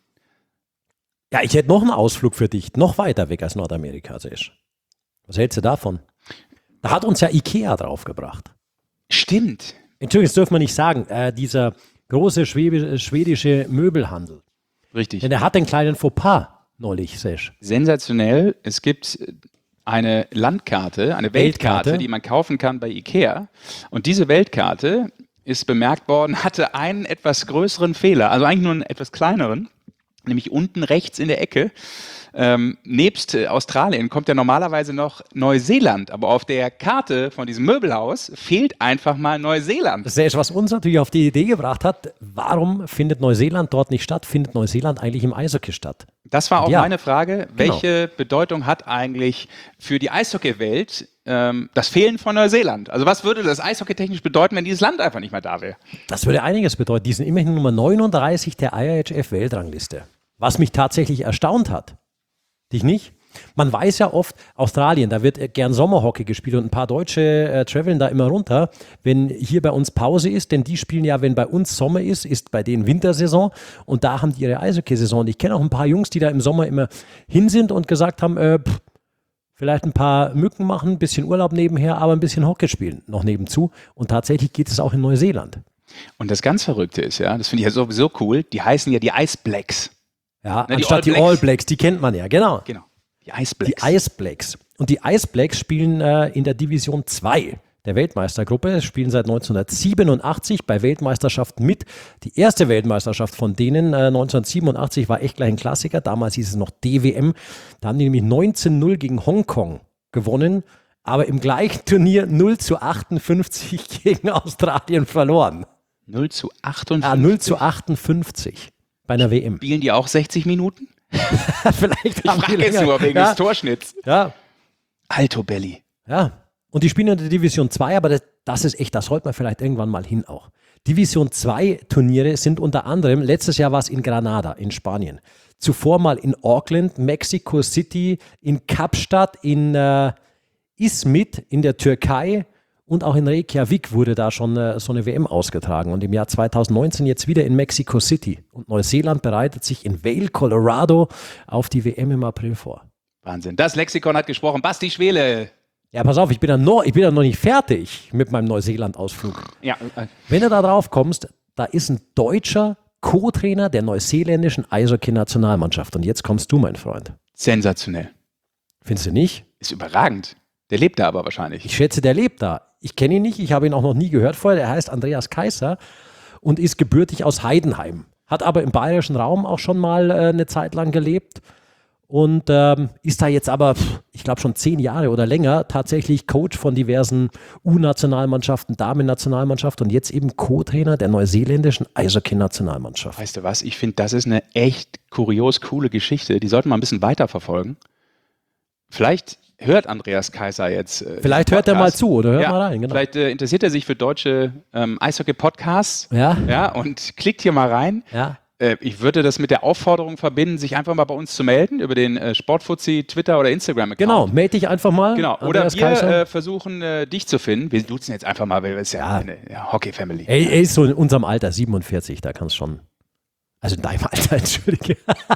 Ja, ich hätte noch einen Ausflug für dich, noch weiter weg als Nordamerika, Sesh. Was hältst du davon? Da hat uns ja Ikea draufgebracht. Stimmt. Entschuldigung, das dürfen wir nicht sagen. Äh, dieser große Schwebe, schwedische Möbelhandel. Richtig. Denn er hat einen kleinen Fauxpas neulich, Sesh. Sensationell. Es gibt eine Landkarte, eine Weltkarte, Weltkarte. die man kaufen kann bei Ikea. Und diese Weltkarte ist bemerkt worden, hatte einen etwas größeren Fehler, also eigentlich nur einen etwas kleineren, nämlich unten rechts in der Ecke. Ähm, nebst äh, Australien kommt ja normalerweise noch Neuseeland, aber auf der Karte von diesem Möbelhaus fehlt einfach mal Neuseeland. Das ist, was uns natürlich auf die Idee gebracht hat, warum findet Neuseeland dort nicht statt? Findet Neuseeland eigentlich im Eishockey statt? Das war auch Ja. meine Frage. Welche Bedeutung hat eigentlich für die Eishockey-Welt ähm, das Fehlen von Neuseeland? Also was würde das eishockeytechnisch bedeuten, wenn dieses Land einfach nicht mehr da wäre? Das würde einiges bedeuten. Die sind immerhin Nummer neununddreißig der I H F-Weltrangliste. Was mich tatsächlich erstaunt hat. Dich nicht? Man weiß ja oft, Australien, da wird gern Sommerhockey gespielt und ein paar Deutsche äh, traveln da immer runter, wenn hier bei uns Pause ist, denn die spielen ja, wenn bei uns Sommer ist, ist bei denen Wintersaison und da haben die ihre Eishockey-Saison. Und ich kenne auch ein paar Jungs, die da im Sommer immer hin sind und gesagt haben, äh, pff, vielleicht ein paar Mücken machen, ein bisschen Urlaub nebenher, aber ein bisschen Hockey spielen noch nebenzu. Und tatsächlich geht es auch in Neuseeland. Und das ganz Verrückte ist, ja, das finde ich ja sowieso cool, die heißen ja die Ice Blacks. Ja, Na, die anstatt All die Blacks. All Blacks, die kennt man ja, genau. Genau, die Ice Blacks. Die Ice Blacks. Und die Ice Blacks spielen äh, in der Division zwei der Weltmeistergruppe, spielen seit neunzehnhundertsiebenundachtzig bei Weltmeisterschaften mit. Die erste Weltmeisterschaft von denen, äh, neunzehnhundertsiebenundachtzig, war echt gleich ein Klassiker. Damals hieß es noch D W M. Da haben die nämlich neunzehn null gegen Hongkong gewonnen, aber im gleichen Turnier null zu achtundfünfzig gegen Australien verloren. null zu achtundfünfzig. Ah, null zu achtundfünfzig bei einer W M. Spielen die auch sechzig Minuten? Vielleicht Ich haben die frage jetzt länger. nur wegen ja, des Torschnitts. ja, Alto Belly. Ja, und die spielen in der Division zwei, aber das, das ist echt, das sollte man vielleicht irgendwann mal hin auch. Division zwei Turniere sind unter anderem, letztes Jahr war es in Granada in Spanien, zuvor mal in Auckland, Mexico City, in Kapstadt, in äh, Izmit in der Türkei und auch in Reykjavik wurde da schon äh, so eine W M ausgetragen und im Jahr zweitausendneunzehn jetzt wieder in Mexico City. Und Neuseeland bereitet sich in Vail, Colorado auf die W M im April vor. Wahnsinn. Das Lexikon hat gesprochen. Basti Schwele. Ja, pass auf, ich bin ja noch, ich bin ja noch nicht fertig mit meinem Neuseeland-Ausflug. Ja, äh, Wenn du da drauf kommst, da ist ein deutscher Co-Trainer der neuseeländischen Eishockey-Nationalmannschaft. Und jetzt kommst du, mein Freund. sensationell. Findest du nicht? Ist überragend. Der lebt da aber wahrscheinlich. Ich schätze, der lebt da. Ich kenne ihn nicht, ich habe ihn auch noch nie gehört vorher. Der heißt Andreas Kaiser und ist gebürtig aus Heidenheim. Hat aber im bayerischen Raum auch schon mal äh, eine Zeit lang gelebt. Und ähm, ist da jetzt aber, pff, ich glaube schon zehn Jahre oder länger, tatsächlich Coach von diversen U-Nationalmannschaften, Damen-Nationalmannschaft und jetzt eben Co-Trainer der neuseeländischen Eishockey-Nationalmannschaft. Weißt du was? Ich finde, das ist eine echt kurios coole Geschichte. Die sollten wir ein bisschen weiterverfolgen. Vielleicht hört Andreas Kaiser jetzt. Äh, Vielleicht diesen hört er mal Podcast. zu oder hört Ja, mal rein. Genau. Vielleicht äh, interessiert er sich für deutsche ähm, Eishockey-Podcasts. Ja. Ja, und klickt hier mal rein. Ja. Äh, ich würde das mit der Aufforderung verbinden, sich einfach mal bei uns zu melden über den äh, Sportfuzzi Twitter oder Instagram-Account. Genau, melde dich einfach mal. Genau. Oder Andreas wir Kaiser. äh, versuchen, äh, dich zu finden. Wir duzen jetzt einfach mal, weil wir sind ja, Ja. eine ja, Hockey-Family. er, er ist so in unserem Alter, siebenundvierzig, da kannst schon. Also in deinem Alter, entschuldige.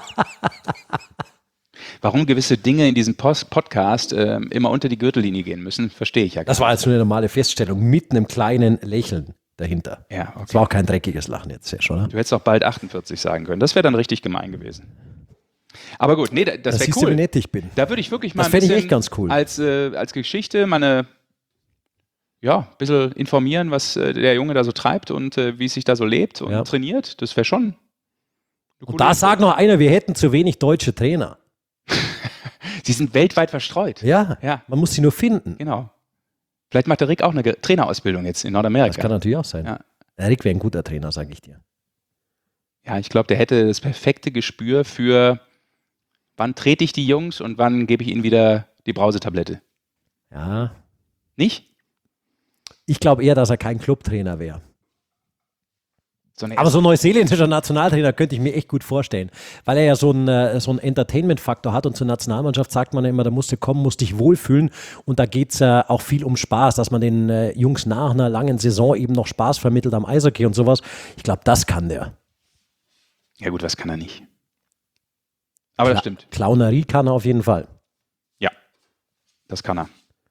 Warum gewisse Dinge in diesem Post Podcast äh, immer unter die Gürtellinie gehen müssen, verstehe ich ja gar Das war jetzt so eine normale Feststellung mit einem kleinen Lächeln dahinter. nicht. Ja, Das okay. war auch kein dreckiges Lachen jetzt, Sesh, oder? Du hättest auch bald achtundvierzig sagen können. Das wäre dann richtig gemein gewesen. Aber gut, nee, das, Das wäre siehst du, wie cool. nett ich bin. Da würde ich wirklich mal Das ein fände ich bisschen echt ganz cool. als, äh, als Geschichte meine, ja, ein bisschen informieren, was äh, der Junge da so treibt und äh, wie es sich da so lebt und Ja. trainiert. Das wäre schon eine Und coole da Info. sagt noch einer, wir hätten zu wenig deutsche Trainer. Sie sind weltweit verstreut. Ja, Ja. man muss sie nur finden. Genau. Vielleicht macht der Rick auch eine Ge- Trainerausbildung jetzt in Nordamerika. Das kann natürlich auch sein. Ja. Der Rick wäre ein guter Trainer, sage ich dir. Ja, ich glaube, der hätte das perfekte Gespür für, wann trete ich die Jungs und wann gebe ich ihnen wieder die Brausetablette. Ja, Nicht? ich glaube eher, dass er kein Clubtrainer wäre. So eine Aber so ein neuseeländischer Nationaltrainer könnte ich mir echt gut vorstellen, weil er ja so einen, äh, so einen Entertainment-Faktor hat und zur Nationalmannschaft sagt man ja immer, da musst du kommen, musst dich wohlfühlen und da geht es äh, auch viel um Spaß, dass man den äh, Jungs nach einer langen Saison eben noch Spaß vermittelt am Eishockey und sowas. Ich glaube, das kann der. Ja gut, was kann er nicht? Aber das Kla- stimmt. Clownerie kann er auf jeden Fall. Ja, das kann er.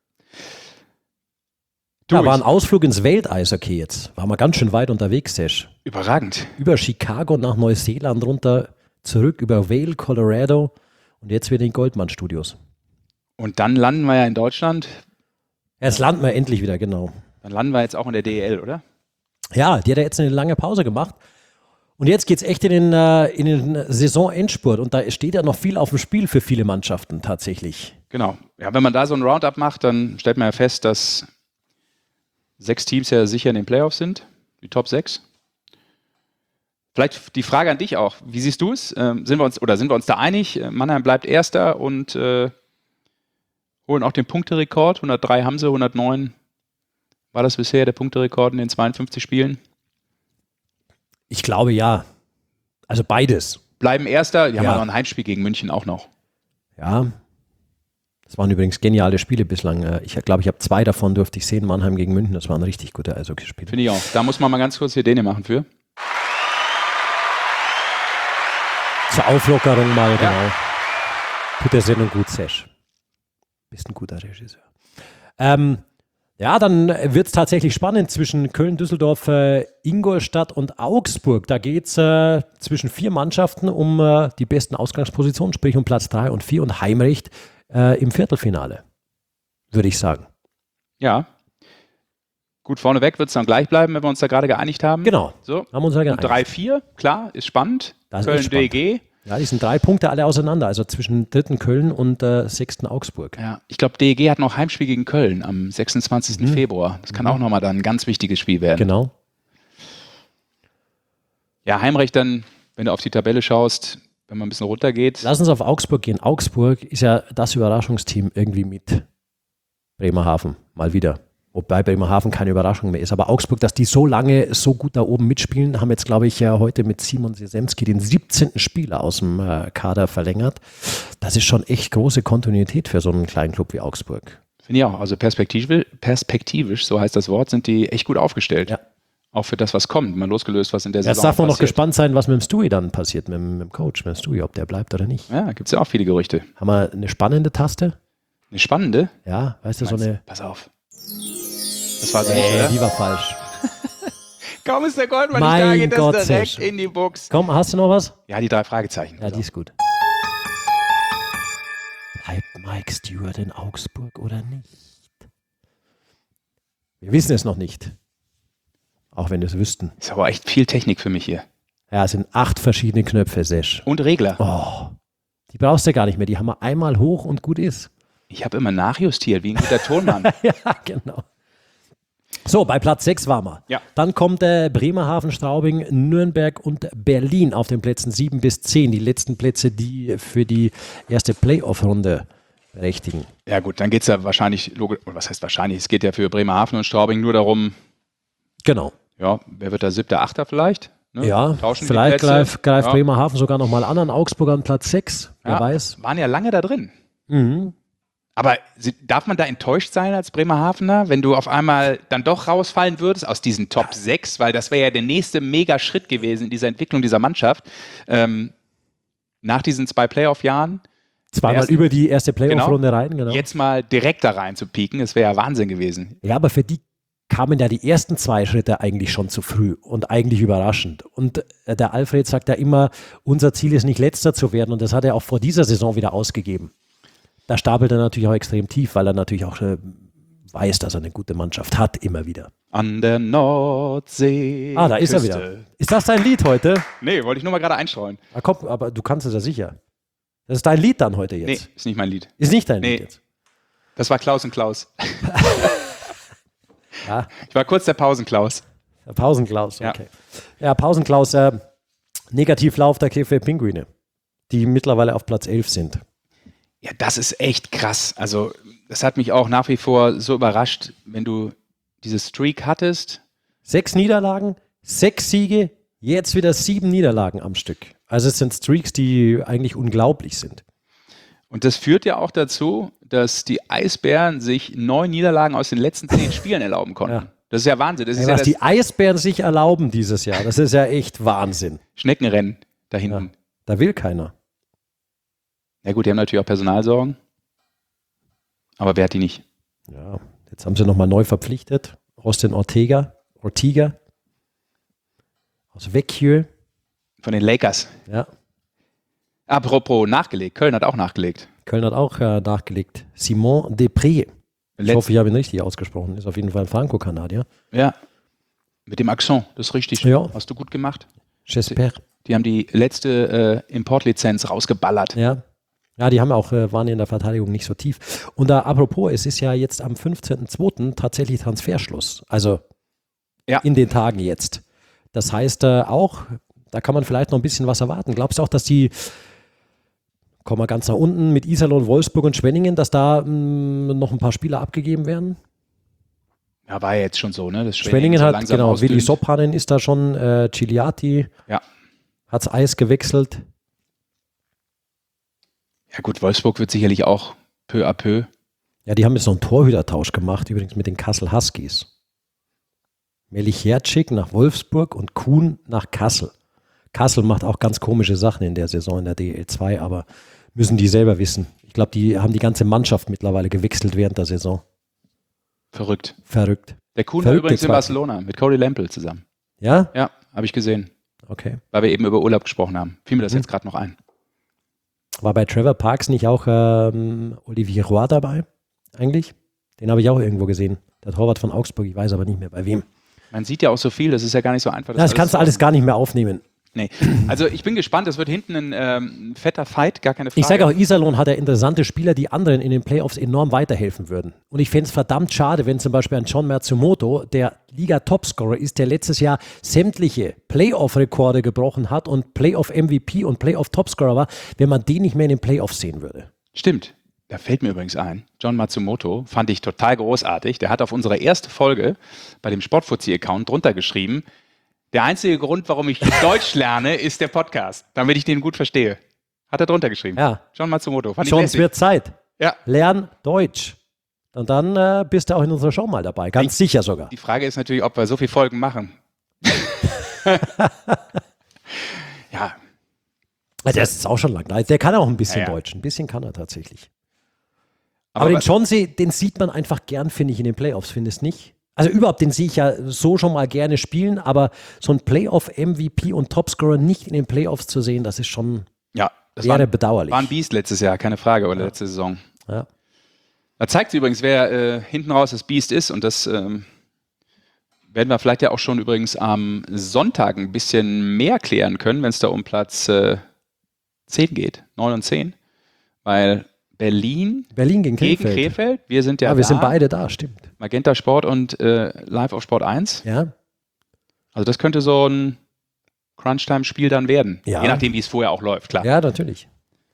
Da Du, war ich- ein Ausflug ins Welteishockey jetzt. Waren wir ganz schön weit unterwegs, Sesh. Überragend. Über Chicago nach Neuseeland runter, zurück über Vail, Colorado und jetzt wieder in Goldman-Studios. Und dann landen wir ja in Deutschland. Jetzt landen wir endlich wieder, genau. Dann landen wir jetzt auch in der D E L, oder? Ja, die hat ja jetzt eine lange Pause gemacht. Und jetzt geht es echt in den, äh, in den Saisonendspurt. Und da steht ja noch viel auf dem Spiel für viele Mannschaften tatsächlich. Genau. Ja, wenn man da so ein Roundup macht, dann stellt man ja fest, dass sechs Teams ja sicher in den Playoffs sind. Die Top sechs. Vielleicht die Frage an dich auch. Wie siehst du es? Ähm, sind wir uns oder sind wir uns da einig? Äh, Mannheim bleibt Erster und äh, holen auch den Punkterekord. hundertdrei haben sie, hundertneun war das bisher der Punkterekord in den zweiundfünfzig Spielen. Ich glaube ja. Also beides. Bleiben Erster. Die haben Ja. ja noch ein Heimspiel gegen München auch noch. Ja. Das waren übrigens geniale Spiele bislang. Äh, Ich glaube, ich habe zwei davon durfte ich sehen. Mannheim gegen München. Das waren richtig gute Eishockeyspiele. Finde ich auch. Da muss man mal ganz kurz hier Däne machen für. Zur Auflockerung mal, Ja. genau. Tut der Sendung gut, Sesh. Bist ein guter Regisseur. Ähm, ja, dann wird es tatsächlich spannend zwischen Köln, Düsseldorf, äh, Ingolstadt und Augsburg. Da geht es äh, zwischen vier Mannschaften um äh, die besten Ausgangspositionen, sprich um Platz drei und vier und Heimrecht äh, im Viertelfinale, würde ich sagen. Ja. Gut, vorneweg wird es dann gleich bleiben, wenn wir uns da gerade geeinigt haben. Genau. So. Haben wir uns ja geeinigt. drei vier, klar, ist spannend. Das ist Köln echt spannend. D E G. Ja, die sind drei Punkte alle auseinander, also zwischen dritten Köln und äh, sechsten Augsburg. Ja, ich glaube, D E G hat noch Heimspiel gegen Köln am sechsundzwanzigsten Februar. Das kann auch nochmal dann ein ganz wichtiges Spiel werden. Genau. Ja, Heimrecht dann, wenn du auf die Tabelle schaust, wenn man ein bisschen runtergeht. Lass uns auf Augsburg gehen. Augsburg ist ja das Überraschungsteam irgendwie mit Bremerhaven, mal wieder. Wobei Bremerhaven keine Überraschung mehr ist. Aber Augsburg, dass die so lange so gut da oben mitspielen, haben jetzt, glaube ich, ja heute mit Simon Sesemski den siebzehnten Spieler aus dem äh, Kader verlängert. Das ist schon echt große Kontinuität für so einen kleinen Club wie Augsburg. Finde ich auch. Also perspektivisch, perspektivisch, so heißt das Wort, sind die echt gut aufgestellt. Ja. Auch für das, was kommt. Mal losgelöst, was in der Jetzt Saison darf man noch passiert. gespannt sein, was mit dem Stewie dann passiert, mit dem, mit dem Coach, mit dem Stewie, ob der bleibt oder nicht. Ja, gibt es ja auch viele Gerüchte. Haben wir eine spannende Taste? Eine spannende. Ja, weißt du, so Meinst- eine. Pass auf. Das war so nicht, Äh, oder? die war falsch. Kaum ist der Goldmann Mein nicht da, geht Gott, das direkt Sesh. in die Box. Komm, hast du noch was? Ja, die drei Fragezeichen. Ja, die ist gut. Bleibt Mike Stewart in Augsburg oder nicht? Wir wissen es noch nicht. Auch wenn wir es wüssten. Ist aber echt viel Technik für mich hier. Ja, es sind acht verschiedene Knöpfe, Sesh. Und Regler. Oh, die brauchst du gar nicht mehr. Die haben wir einmal hoch und gut ist. Ich habe immer nachjustiert, wie ein guter Tonmann. Ja, genau. So, bei Platz sechs waren wir. Ja. Dann kommt äh, Bremerhaven, Straubing, Nürnberg und Berlin auf den Plätzen sieben bis zehn. Die letzten Plätze, die für die erste Playoff-Runde berechtigen. Ja gut, dann geht es ja wahrscheinlich, logisch, oder was heißt wahrscheinlich, es geht ja für Bremerhaven und Straubing nur darum, Genau. ja, wer wird da siebter, achter vielleicht? Ne? Ja, Tauschen die vielleicht Plätze. greift, greift Ja. Bremerhaven sogar noch mal an an Augsburg an Platz sechs. Wer Ja, weiß. Waren ja lange da drin. Mhm. Aber sie- darf man da enttäuscht sein als Bremerhavener, wenn du auf einmal dann doch rausfallen würdest aus diesen Top sechs, weil das wäre ja der nächste Mega-Schritt gewesen in dieser Entwicklung dieser Mannschaft. Ähm, nach diesen zwei Playoff-Jahren Zweimal Ersten- über die erste Playoff-Runde rein. Genau. jetzt mal direkt da rein zu pieken, das wäre ja Wahnsinn gewesen. Ja, aber für die kamen ja die ersten zwei Schritte eigentlich schon zu früh und eigentlich überraschend. Und äh, der Alfred sagt ja immer, unser Ziel ist nicht Letzter zu werden. Und das hat er auch vor dieser Saison wieder ausgegeben. Da stapelt er natürlich auch extrem tief, weil er natürlich auch äh, weiß, dass er eine gute Mannschaft hat, immer wieder. An der Nordsee. Ah, da ist er wieder. Ist das dein Lied heute? Nee, wollte ich nur mal gerade einstreuen. Ah, komm, aber du kannst es ja sicher. Das ist dein Lied dann heute jetzt. Nee, ist nicht mein Lied. Ist nicht dein Nee. Lied jetzt. Das war Klaus und Klaus. Ja. Ich war kurz der Pausenklaus. Der Pausenklaus, Ja. okay. Ja, Pausenklaus, äh, Negativlauf der Krefeld Pinguine, die mittlerweile auf Platz elf sind. Ja, das ist echt krass. Also, das hat mich auch nach wie vor so überrascht, wenn du diese Streak hattest. Sechs Niederlagen, sechs Siege, Jetzt wieder sieben Niederlagen am Stück. Also es sind Streaks, die eigentlich unglaublich sind. Und das führt ja auch dazu, dass die Eisbären sich neun Niederlagen aus den letzten zehn Spielen erlauben konnten. Ja. Das ist ja Wahnsinn. Das Ey, ist ja was das die Eisbären sich erlauben dieses Jahr, das ist ja echt Wahnsinn. Schneckenrennen da Ja, hinten. da will keiner. Ja gut, die haben natürlich auch Personalsorgen. Aber wer hat die nicht? Ja, jetzt haben sie nochmal neu verpflichtet. Austin Ortega, Ortiga aus Vecchio. Von den Lakers. Ja, Apropos nachgelegt. Köln hat auch nachgelegt. Köln hat auch äh, nachgelegt. Simon Depré. Ich Letz- hoffe, ich habe ihn richtig ausgesprochen. Ist auf jeden Fall ein Franco-Kanadier. Ja. Mit dem Akzent. Das ist richtig. Ja. Hast du gut gemacht. J'espère. Die haben die letzte äh, Importlizenz rausgeballert. Ja. Ja, die haben auch, äh, waren in der Verteidigung nicht so tief. Und da, apropos, es ist ja jetzt am fünfzehnten zweiten tatsächlich Transferschluss. Also Ja. in den Tagen jetzt. Das heißt äh, auch, da kann man vielleicht noch ein bisschen was erwarten. Glaubst du auch, dass die, kommen wir ganz nach unten, mit Iserlohn, Wolfsburg und Schwenningen, dass da mh, noch ein paar Spieler abgegeben werden? Ja, war ja jetzt schon so, ne? Das Schwenningen so hat, langsam genau, Willi ausdünnt. Soppanen ist da schon, äh, Ciliati Ja. hat's Eis gewechselt. Ja gut, Wolfsburg wird sicherlich auch peu à peu. Ja, die haben jetzt noch einen Torhütertausch gemacht, übrigens mit den Kassel Huskies. Melicherczyk nach Wolfsburg und Kuhn nach Kassel. Kassel macht auch ganz komische Sachen in der Saison in der D L zwei, aber müssen die selber wissen. Ich glaube, die haben die ganze Mannschaft mittlerweile gewechselt während der Saison. Verrückt. Verrückt. Der Kuhn war Verrückte übrigens in Zweifel. Barcelona mit Cody Lampel zusammen. Ja? Ja, habe ich gesehen. Okay. Weil wir eben über Urlaub gesprochen haben. Fiel mir das Mhm. jetzt gerade noch ein. War bei Trevor Parks nicht auch ähm, Olivier Roy dabei? Eigentlich? Den habe ich auch irgendwo gesehen. Der Torwart von Augsburg, ich weiß aber nicht mehr bei wem. Man sieht ja auch so viel, das ist ja gar nicht so einfach. Das kannst du alles gar nicht mehr aufnehmen. Nee. Also ich bin gespannt, es wird hinten ein ähm, fetter Fight, gar keine Frage. Ich sage auch, Iserlohn hat ja interessante Spieler, die anderen in den Playoffs enorm weiterhelfen würden. Und ich fände es verdammt schade, wenn zum Beispiel ein John Matsumoto, der Liga-Topscorer ist, der letztes Jahr sämtliche Playoff-Rekorde gebrochen hat und Playoff-M V P und Playoff-Topscorer war, wenn man den nicht mehr in den Playoffs sehen würde. Stimmt. Da fällt mir übrigens ein, John Matsumoto fand ich total großartig. Der hat auf unsere erste Folge bei dem Sportfuzzi-Account drunter geschrieben, der einzige Grund, warum ich Deutsch lerne, ist der Podcast, damit ich den gut verstehe. Hat er drunter geschrieben. Ja. John Matsumoto. Fand ich Schon, es lässig. wird Zeit. Ja. Lern Deutsch. Und dann äh, bist du auch in unserer Show mal dabei. Ganz sicher sogar. Die Frage ist natürlich, ob wir so viele Folgen machen. Ja, Der ist auch schon lang. Der kann auch ein bisschen Ja, ja. Deutsch. Ein bisschen kann er tatsächlich. Aber, aber, den John, See, den sieht man einfach gern, finde ich, in den Playoffs, findest du nicht? Also überhaupt, den sehe ich ja so schon mal gerne spielen, aber so ein Playoff-M V P und Topscorer nicht in den Playoffs zu sehen, das ist schon ja, das wäre war, bedauerlich. war ein Biest letztes Jahr, keine Frage, oder letzte Saison. Ja. Da zeigt sie übrigens, wer äh, hinten raus das Biest ist, und das ähm, werden wir vielleicht ja auch schon übrigens am Sonntag ein bisschen mehr klären können, wenn es da um Platz äh, zehn geht, neun und zehn, weil Berlin Berlin gegen gegen Krefeld. Krefeld, wir sind ja, Ja, wir da, sind beide da, stimmt. Magenta Sport und äh, Live auf Sport eins. Ja, Also das könnte so ein Crunch-Time-Spiel dann werden. Ja. Je nachdem, wie es vorher auch läuft, klar. ja natürlich.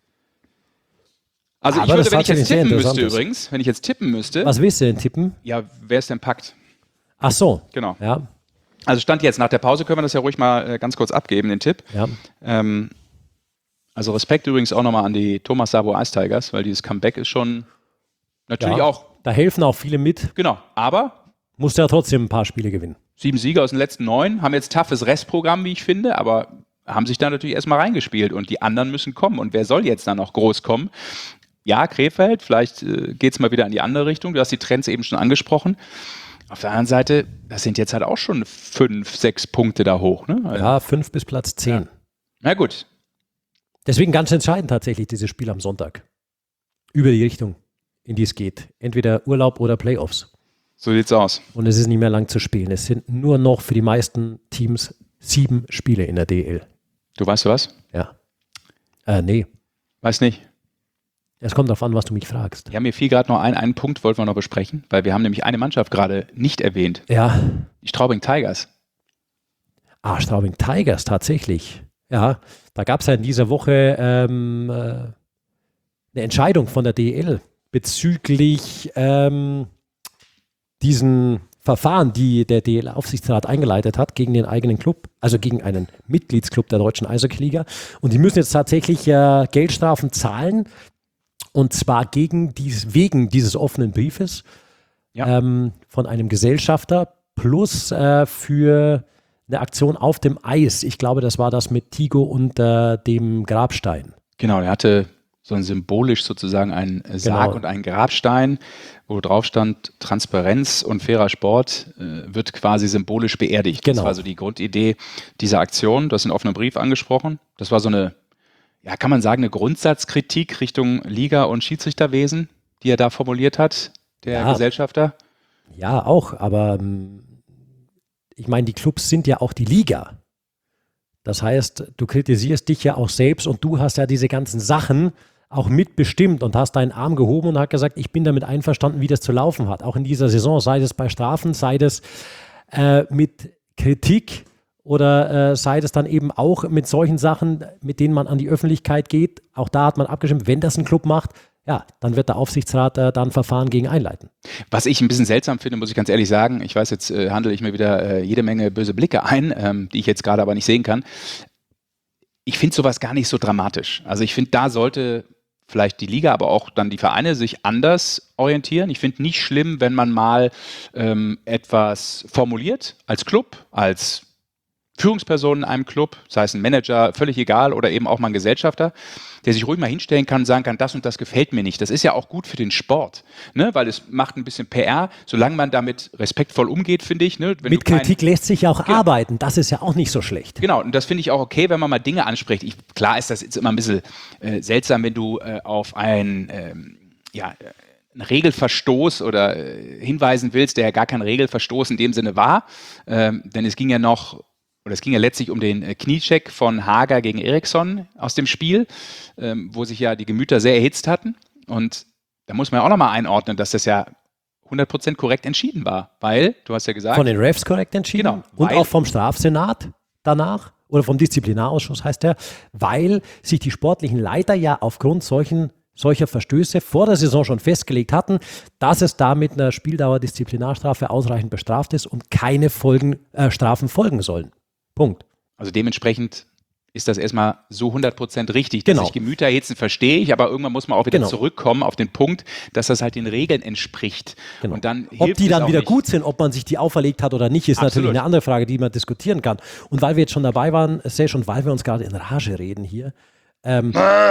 Also Aber ich würde, das wenn ich tatsächlich jetzt sehr tippen müsste interessant ist. übrigens, wenn ich jetzt tippen müsste, Was willst du denn tippen? ja, wer es denn packt. Ach so. Genau. Ja, Also Stand jetzt, nach der Pause können wir das ja ruhig mal äh, ganz kurz abgeben, den Tipp. ja. Ähm, also Respekt übrigens auch nochmal an die Thomas Sabo Ice Tigers, weil dieses Comeback ist schon natürlich ja. auch, Da helfen auch viele mit. genau, aber Musst ja trotzdem ein paar Spiele gewinnen. sieben Siege aus den letzten neun, haben jetzt toughes Restprogramm, wie ich finde, aber haben sich da natürlich erstmal reingespielt und die anderen müssen kommen. Und wer soll jetzt dann noch groß kommen? Ja, Krefeld, vielleicht äh, geht es mal wieder in die andere Richtung. Du hast die Trends eben schon angesprochen. Auf der anderen Seite, das sind jetzt halt auch schon fünf, sechs Punkte da hoch. Ne? Also, Ja, fünf bis Platz zehn. Na gut, Deswegen ganz entscheidend tatsächlich dieses Spiel am Sonntag. Über die Richtung, in die es geht. Entweder Urlaub oder Playoffs. so sieht's aus. Und es ist nicht mehr lang zu spielen. Es sind nur noch für die meisten Teams sieben Spiele in der D L. Du weißt du was? Ja. Äh, nee. Weiß nicht. Es kommt darauf an, was du mich fragst. Ja, mir fiel gerade noch ein, einen Punkt wollten wir noch besprechen, weil wir haben nämlich eine Mannschaft gerade nicht erwähnt. Ja. Die Straubing Tigers. Ah, Straubing Tigers, tatsächlich. Ja, da gab es ja in dieser Woche ähm, äh, eine Entscheidung von der D L bezüglich ähm, diesen Verfahren, die der D L Aufsichtsrat eingeleitet hat gegen den eigenen Club, also gegen einen Mitgliedsclub der Deutschen Eishockey-Liga. Und die müssen jetzt tatsächlich äh, Geldstrafen zahlen, und zwar gegen dies, wegen dieses offenen Briefes ja. ähm, von einem Gesellschafter plus äh, für eine Aktion auf dem Eis. Ich glaube, das war das mit Tigo und äh, dem Grabstein. Genau, er hatte so ein symbolisch sozusagen einen Sarg genau. und einen Grabstein, wo drauf stand, Transparenz und fairer Sport äh, wird quasi symbolisch beerdigt. Genau. Das war so die Grundidee dieser Aktion. Du hast einen offenen Brief angesprochen. Das war so eine, ja, kann man sagen, eine Grundsatzkritik Richtung Liga- und Schiedsrichterwesen, die er da formuliert hat, der ja. Gesellschafter. Ja, auch, aber ich meine, die Clubs sind ja auch die Liga. Das heißt, du kritisierst dich ja auch selbst und du hast ja diese ganzen Sachen auch mitbestimmt und hast deinen Arm gehoben und hast gesagt, ich bin damit einverstanden, wie das zu laufen hat. Auch in dieser Saison, sei es bei Strafen, sei es äh, mit Kritik oder äh, sei es dann eben auch mit solchen Sachen, mit denen man an die Öffentlichkeit geht. Auch da hat man abgestimmt, wenn das ein Club macht, ja, dann wird der Aufsichtsrat äh, dann Verfahren gegen einleiten. Was ich ein bisschen seltsam finde, muss ich ganz ehrlich sagen, ich weiß, jetzt äh, handle ich mir wieder äh, jede Menge böse Blicke ein, ähm, die ich jetzt gerade aber nicht sehen kann. Ich finde sowas gar nicht so dramatisch. Also ich finde, da sollte vielleicht die Liga, aber auch dann die Vereine sich anders orientieren. Ich finde nicht schlimm, wenn man mal ähm, etwas formuliert als Club, als Führungsperson in einem Club, sei es ein Manager, völlig egal, oder eben auch mal ein Gesellschafter, der sich ruhig mal hinstellen kann und sagen kann, das und das gefällt mir nicht. Das ist ja auch gut für den Sport, ne? Weil es macht ein bisschen P R, solange man damit respektvoll umgeht, finde ich. Ne? Wenn Mit Kritik lässt sich ja auch genau. arbeiten, das ist ja auch nicht so schlecht. Genau, und das finde ich auch okay, wenn man mal Dinge anspricht. Ich, klar ist das jetzt immer ein bisschen äh, seltsam, wenn du äh, auf ein, ähm, ja, einen Regelverstoß oder äh, hinweisen willst, der ja gar kein Regelverstoß in dem Sinne war, ähm, denn es ging ja noch Oder es ging ja letztlich um den Kniecheck von Hager gegen Eriksson aus dem Spiel, ähm, wo sich ja die Gemüter sehr erhitzt hatten. Und da muss man ja auch nochmal einordnen, dass das ja hundert Prozent korrekt entschieden war. Weil, du hast ja gesagt... Von den Refs korrekt entschieden. Genau. Und auch vom Strafsenat danach oder vom Disziplinarausschuss heißt der, weil sich die sportlichen Leiter ja aufgrund solchen solcher Verstöße vor der Saison schon festgelegt hatten, dass es da mit einer Spieldauer-Disziplinarstrafe ausreichend bestraft ist und keine Folgen, äh, Strafen folgen sollen. Punkt. Also dementsprechend ist das erstmal so hundert Prozent richtig. Dass genau. sich Gemüter erhitzen, verstehe ich, aber irgendwann muss man auch wieder genau. zurückkommen auf den Punkt, dass das halt den Regeln entspricht. Genau. Und dann ob hilft die dann wieder nicht. gut sind, ob man sich die auferlegt hat oder nicht, ist Absolut. natürlich eine andere Frage, die man diskutieren kann. Und weil wir jetzt schon dabei waren, Sesh, und weil wir uns gerade in Rage reden hier, ähm,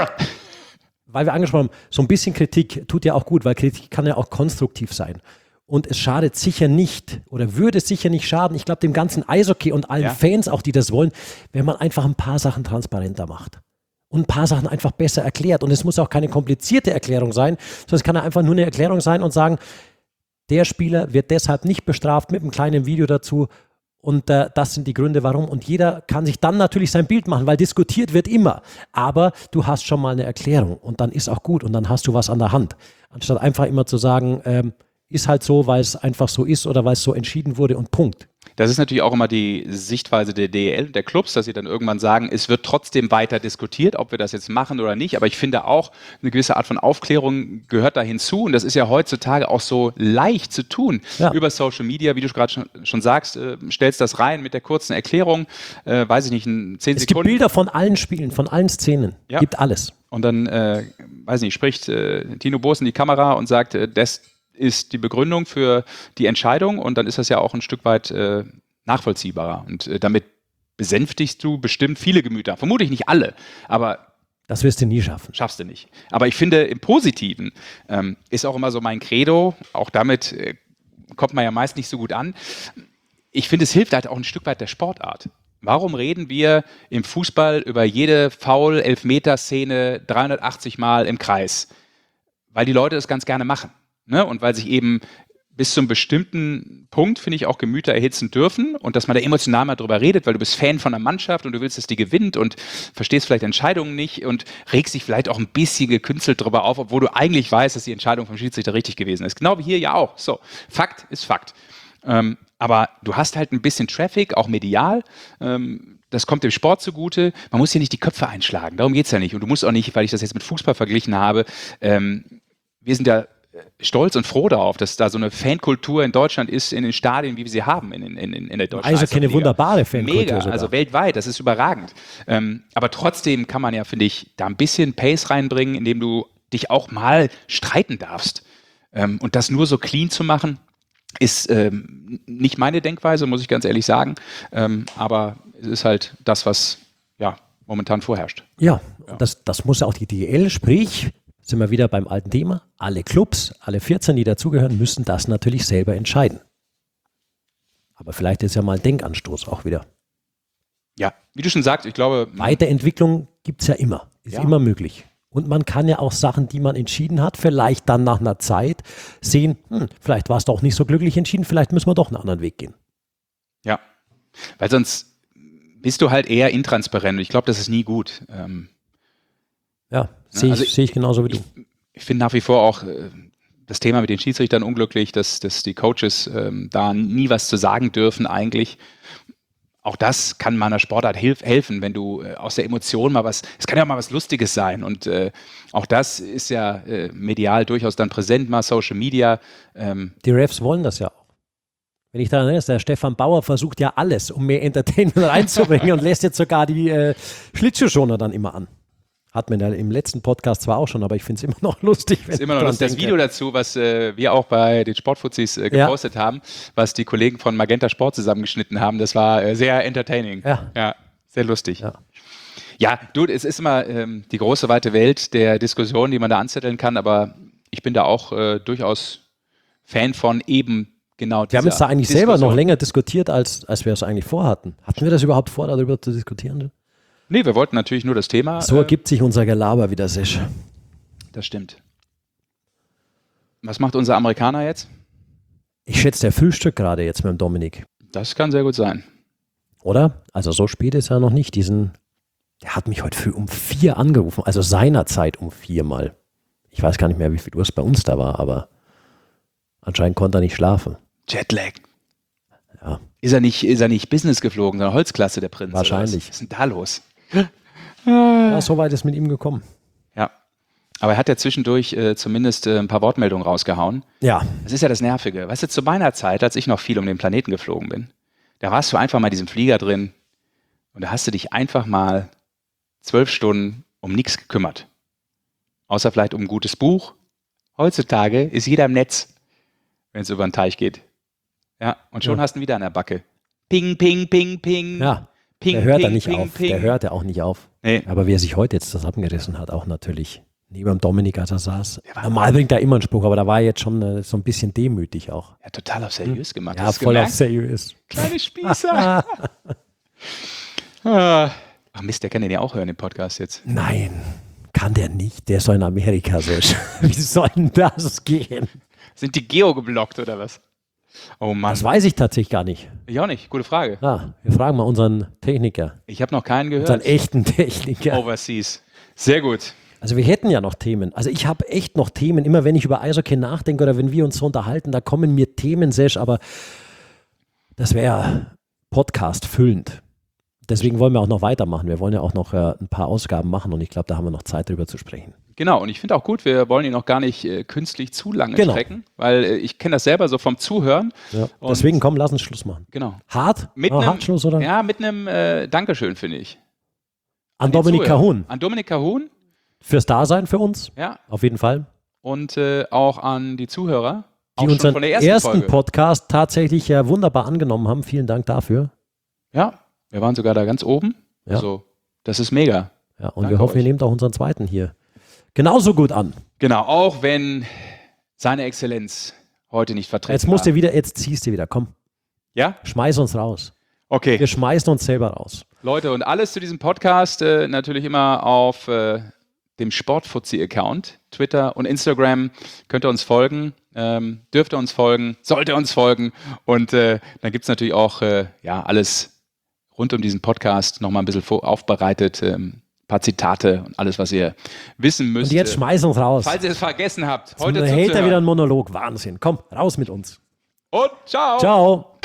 weil wir angesprochen haben, so ein bisschen Kritik tut ja auch gut, weil Kritik kann ja auch konstruktiv sein. Und es schadet sicher nicht oder würde sicher nicht schaden, ich glaube dem ganzen Eishockey und allen ja. Fans auch, die das wollen, wenn man einfach ein paar Sachen transparenter macht. Und ein paar Sachen einfach besser erklärt. Und es muss auch keine komplizierte Erklärung sein, sondern es kann einfach nur eine Erklärung sein und sagen, der Spieler wird deshalb nicht bestraft mit einem kleinen Video dazu. Und äh, das sind die Gründe, warum. Und jeder kann sich dann natürlich sein Bild machen, weil diskutiert wird immer. Aber du hast schon mal eine Erklärung und dann ist auch gut und dann hast du was an der Hand. Anstatt einfach immer zu sagen, ähm, ist halt so, weil es einfach so ist oder weil es so entschieden wurde und Punkt. Das ist natürlich auch immer die Sichtweise der D E L, der Clubs, dass sie dann irgendwann sagen, es wird trotzdem weiter diskutiert, ob wir das jetzt machen oder nicht. Aber ich finde auch, eine gewisse Art von Aufklärung gehört da hinzu. Und das ist ja heutzutage auch so leicht zu tun. Ja. Über Social Media, wie du gerade schon, schon sagst, äh, stellst das rein mit der kurzen Erklärung, äh, weiß ich nicht, in zehn es Sekunden. Es gibt Bilder von allen Spielen, von allen Szenen. Ja. Gibt alles. Und dann, äh, weiß ich nicht, spricht äh, Tino Boos in die Kamera und sagt, äh, das ist die Begründung für die Entscheidung und dann ist das ja auch ein Stück weit äh, nachvollziehbarer. Und äh, damit besänftigst du bestimmt viele Gemüter. Vermutlich nicht alle, aber das wirst du nie schaffen. Schaffst du nicht. Aber ich finde, im Positiven ähm, ist auch immer so mein Credo, auch damit äh, kommt man ja meist nicht so gut an. Ich finde, es hilft halt auch ein Stück weit der Sportart. Warum reden wir im Fußball über jede Foul-Elfmeter-Szene dreihundertachtzig Mal im Kreis? Weil die Leute es ganz gerne machen. Ne? Und weil sich eben bis zu einem bestimmten Punkt, finde ich, auch Gemüter erhitzen dürfen und dass man da emotional mal drüber redet, weil du bist Fan von einer Mannschaft und du willst, dass die gewinnt und verstehst vielleicht Entscheidungen nicht und regst dich vielleicht auch ein bisschen gekünstelt drüber auf, obwohl du eigentlich weißt, dass die Entscheidung vom Schiedsrichter richtig gewesen ist. Genau wie hier ja auch. So, Fakt ist Fakt. Ähm, aber du hast halt ein bisschen Traffic, auch medial. Ähm, das kommt dem Sport zugute. Man muss hier nicht die Köpfe einschlagen. Darum geht es ja nicht. Und du musst auch nicht, weil ich das jetzt mit Fußball verglichen habe, ähm, wir sind ja stolz und froh darauf, dass da so eine Fankultur in Deutschland ist, in den Stadien, wie wir sie haben in, in, in, in der deutschen Also keine wunderbare Fankultur. Mega, sogar. also weltweit, das ist überragend. Ähm, aber trotzdem kann man ja, finde ich, da ein bisschen Pace reinbringen, indem du dich auch mal streiten darfst. Ähm, und das nur so clean zu machen, ist ähm, nicht meine Denkweise, muss ich ganz ehrlich sagen. Ähm, aber es ist halt das, was ja momentan vorherrscht. Ja, ja. Das, das muss ja auch die D L, sprich, sind wir wieder beim alten Thema, alle Clubs, alle vierzehn, die dazugehören, müssen das natürlich selber entscheiden. Aber vielleicht ist ja mal ein Denkanstoß auch wieder. Ja, wie du schon sagst, ich glaube... Weiterentwicklung gibt es ja immer, ist ja. immer möglich. Und man kann ja auch Sachen, die man entschieden hat, vielleicht dann nach einer Zeit sehen, hm, vielleicht war es doch nicht so glücklich entschieden, vielleicht müssen wir doch einen anderen Weg gehen. Ja, weil sonst bist du halt eher intransparent. Ich glaube, das ist nie gut. Ähm, ja, sehe also ich, seh ich genauso wie ich, du. Ich finde nach wie vor auch äh, das Thema mit den Schiedsrichtern unglücklich, dass, dass die Coaches ähm, da nie was zu sagen dürfen eigentlich. Auch das kann meiner Sportart hilf, helfen, wenn du äh, aus der Emotion mal was, es kann ja mal was Lustiges sein und äh, auch das ist ja äh, medial durchaus dann präsent, mal Social Media. Ähm. Die Refs wollen das ja auch. Wenn ich daran erinnere, der Stefan Bauer versucht ja alles, um mehr Entertainment reinzubringen und lässt jetzt sogar die äh, Schlittschuhschoner dann immer an. Hat man ja im letzten Podcast zwar auch schon, aber ich finde es immer noch lustig. Wenn ist immer noch das, das Video dazu, was äh, wir auch bei den Sportfuzis äh, gepostet ja. haben, was die Kollegen von Magenta Sport zusammengeschnitten haben. Das war äh, sehr entertaining. Ja. ja sehr lustig. Ja, ja du, es ist immer ähm, die große, weite Welt der Diskussion, die man da anzetteln kann, aber ich bin da auch äh, durchaus Fan von eben genau dieser Wir haben jetzt da eigentlich Diskussion. selber noch länger diskutiert, als, als wir es eigentlich vorhatten. Hatten wir das überhaupt vor, darüber zu diskutieren? Nee, wir wollten natürlich nur das Thema. So ergibt äh, sich unser Gelaber wieder, Sesch. Das stimmt. Was macht unser Amerikaner jetzt? Ich schätze, der Frühstück gerade jetzt mit dem Dominik. Das kann sehr gut sein. Oder? Also so spät ist er noch nicht. Diesen, der hat mich heute früh um vier angerufen, also seinerzeit um vier mal. Ich weiß gar nicht mehr, wie viel Uhr es bei uns da war, aber anscheinend konnte er nicht schlafen. Jetlag. Ja. Ist er nicht, ist er nicht Business geflogen, sondern Holzklasse, der Prinz? Wahrscheinlich. Was ist denn da los? Ja, so weit ist mit ihm gekommen. Ja, aber er hat ja zwischendurch äh, zumindest äh, ein paar Wortmeldungen rausgehauen. Ja. Das ist ja das Nervige. Weißt du, zu meiner Zeit, als ich noch viel um den Planeten geflogen bin, da warst du einfach mal in diesem Flieger drin und da hast du dich einfach mal zwölf Stunden um nichts gekümmert. Außer vielleicht um ein gutes Buch. Heutzutage ist jeder im Netz, wenn es über den Teich geht. Ja, und schon ja. hast du ihn wieder an der Backe. Ping, ping, ping, ping. Ja. Ping, der hört ping, er nicht ping, auf. Ping. Der hört er auch nicht auf. Nee. Aber wie er sich heute jetzt das abgerissen hat, auch natürlich. Neben dem Dominik, als er saß. Normal bringt er immer einen Spruch, aber da war er jetzt schon äh, so ein bisschen demütig auch. Ja, total auf seriös gemacht. Ja, voll auf seriös. Kleine Spießer. Ach Mist, der kann den ja auch hören, den Podcast jetzt. Nein, kann der nicht. Der ist so in Amerika. So. Wie soll denn das gehen? Sind die Geo geblockt oder was? Oh Mann. Das weiß ich tatsächlich gar nicht. Ich auch nicht. Gute Frage. Ah, wir fragen mal unseren Techniker. Ich habe noch keinen gehört. Unseren echten Techniker. Overseas. Sehr gut. Also wir hätten ja noch Themen. Also ich habe echt noch Themen. Immer wenn ich über Eishockey nachdenke oder wenn wir uns so unterhalten, da kommen mir Themen, Sesh, aber das wäre Podcast füllend. Deswegen wollen wir auch noch weitermachen. Wir wollen ja auch noch äh, ein paar Ausgaben machen und ich glaube, da haben wir noch Zeit, darüber zu sprechen. Genau, und ich finde auch gut, wir wollen ihn noch gar nicht äh, künstlich zu lange genau. strecken, weil äh, ich kenne das selber so vom Zuhören. Ja. Deswegen, komm, lass uns Schluss machen. Genau. Hart? Mit oh, einem, Hartschluss, oder? Ja, mit einem äh, Dankeschön, finde ich. An, An Zuhörer. Dominik Cahun. An Dominik Cahun. Fürs Dasein für uns. Ja. Auf jeden Fall. Und äh, auch an die Zuhörer. Die auch unseren von der ersten, ersten Folge. Podcast tatsächlich ja wunderbar angenommen haben. Vielen Dank dafür. Ja, wir waren sogar da ganz oben. Ja. Also, das ist mega. Ja, und Danke wir hoffen, euch. ihr nehmt auch unseren zweiten hier genauso gut an. Genau, auch wenn seine Exzellenz heute nicht vertreten Jetzt musst war. du wieder, jetzt ziehst du wieder, komm. Ja? Schmeiß uns raus. Okay. Wir schmeißen uns selber raus. Leute, und alles zu diesem Podcast äh, natürlich immer auf äh, dem Sportfuzzi-Account, Twitter und Instagram. Könnt ihr uns folgen, ähm, dürft ihr uns folgen, sollt ihr uns folgen. Und äh, dann gibt es natürlich auch äh, ja, alles rund um diesen Podcast nochmal ein bisschen aufbereitet. Ähm, ein paar Zitate und alles, was ihr wissen müsst. Und jetzt schmeißen uns raus. Falls ihr es vergessen habt, Jetzt heute hält er zuzuhören. wieder einen Monolog. Wahnsinn. Komm, raus mit uns. Und ciao. Ciao.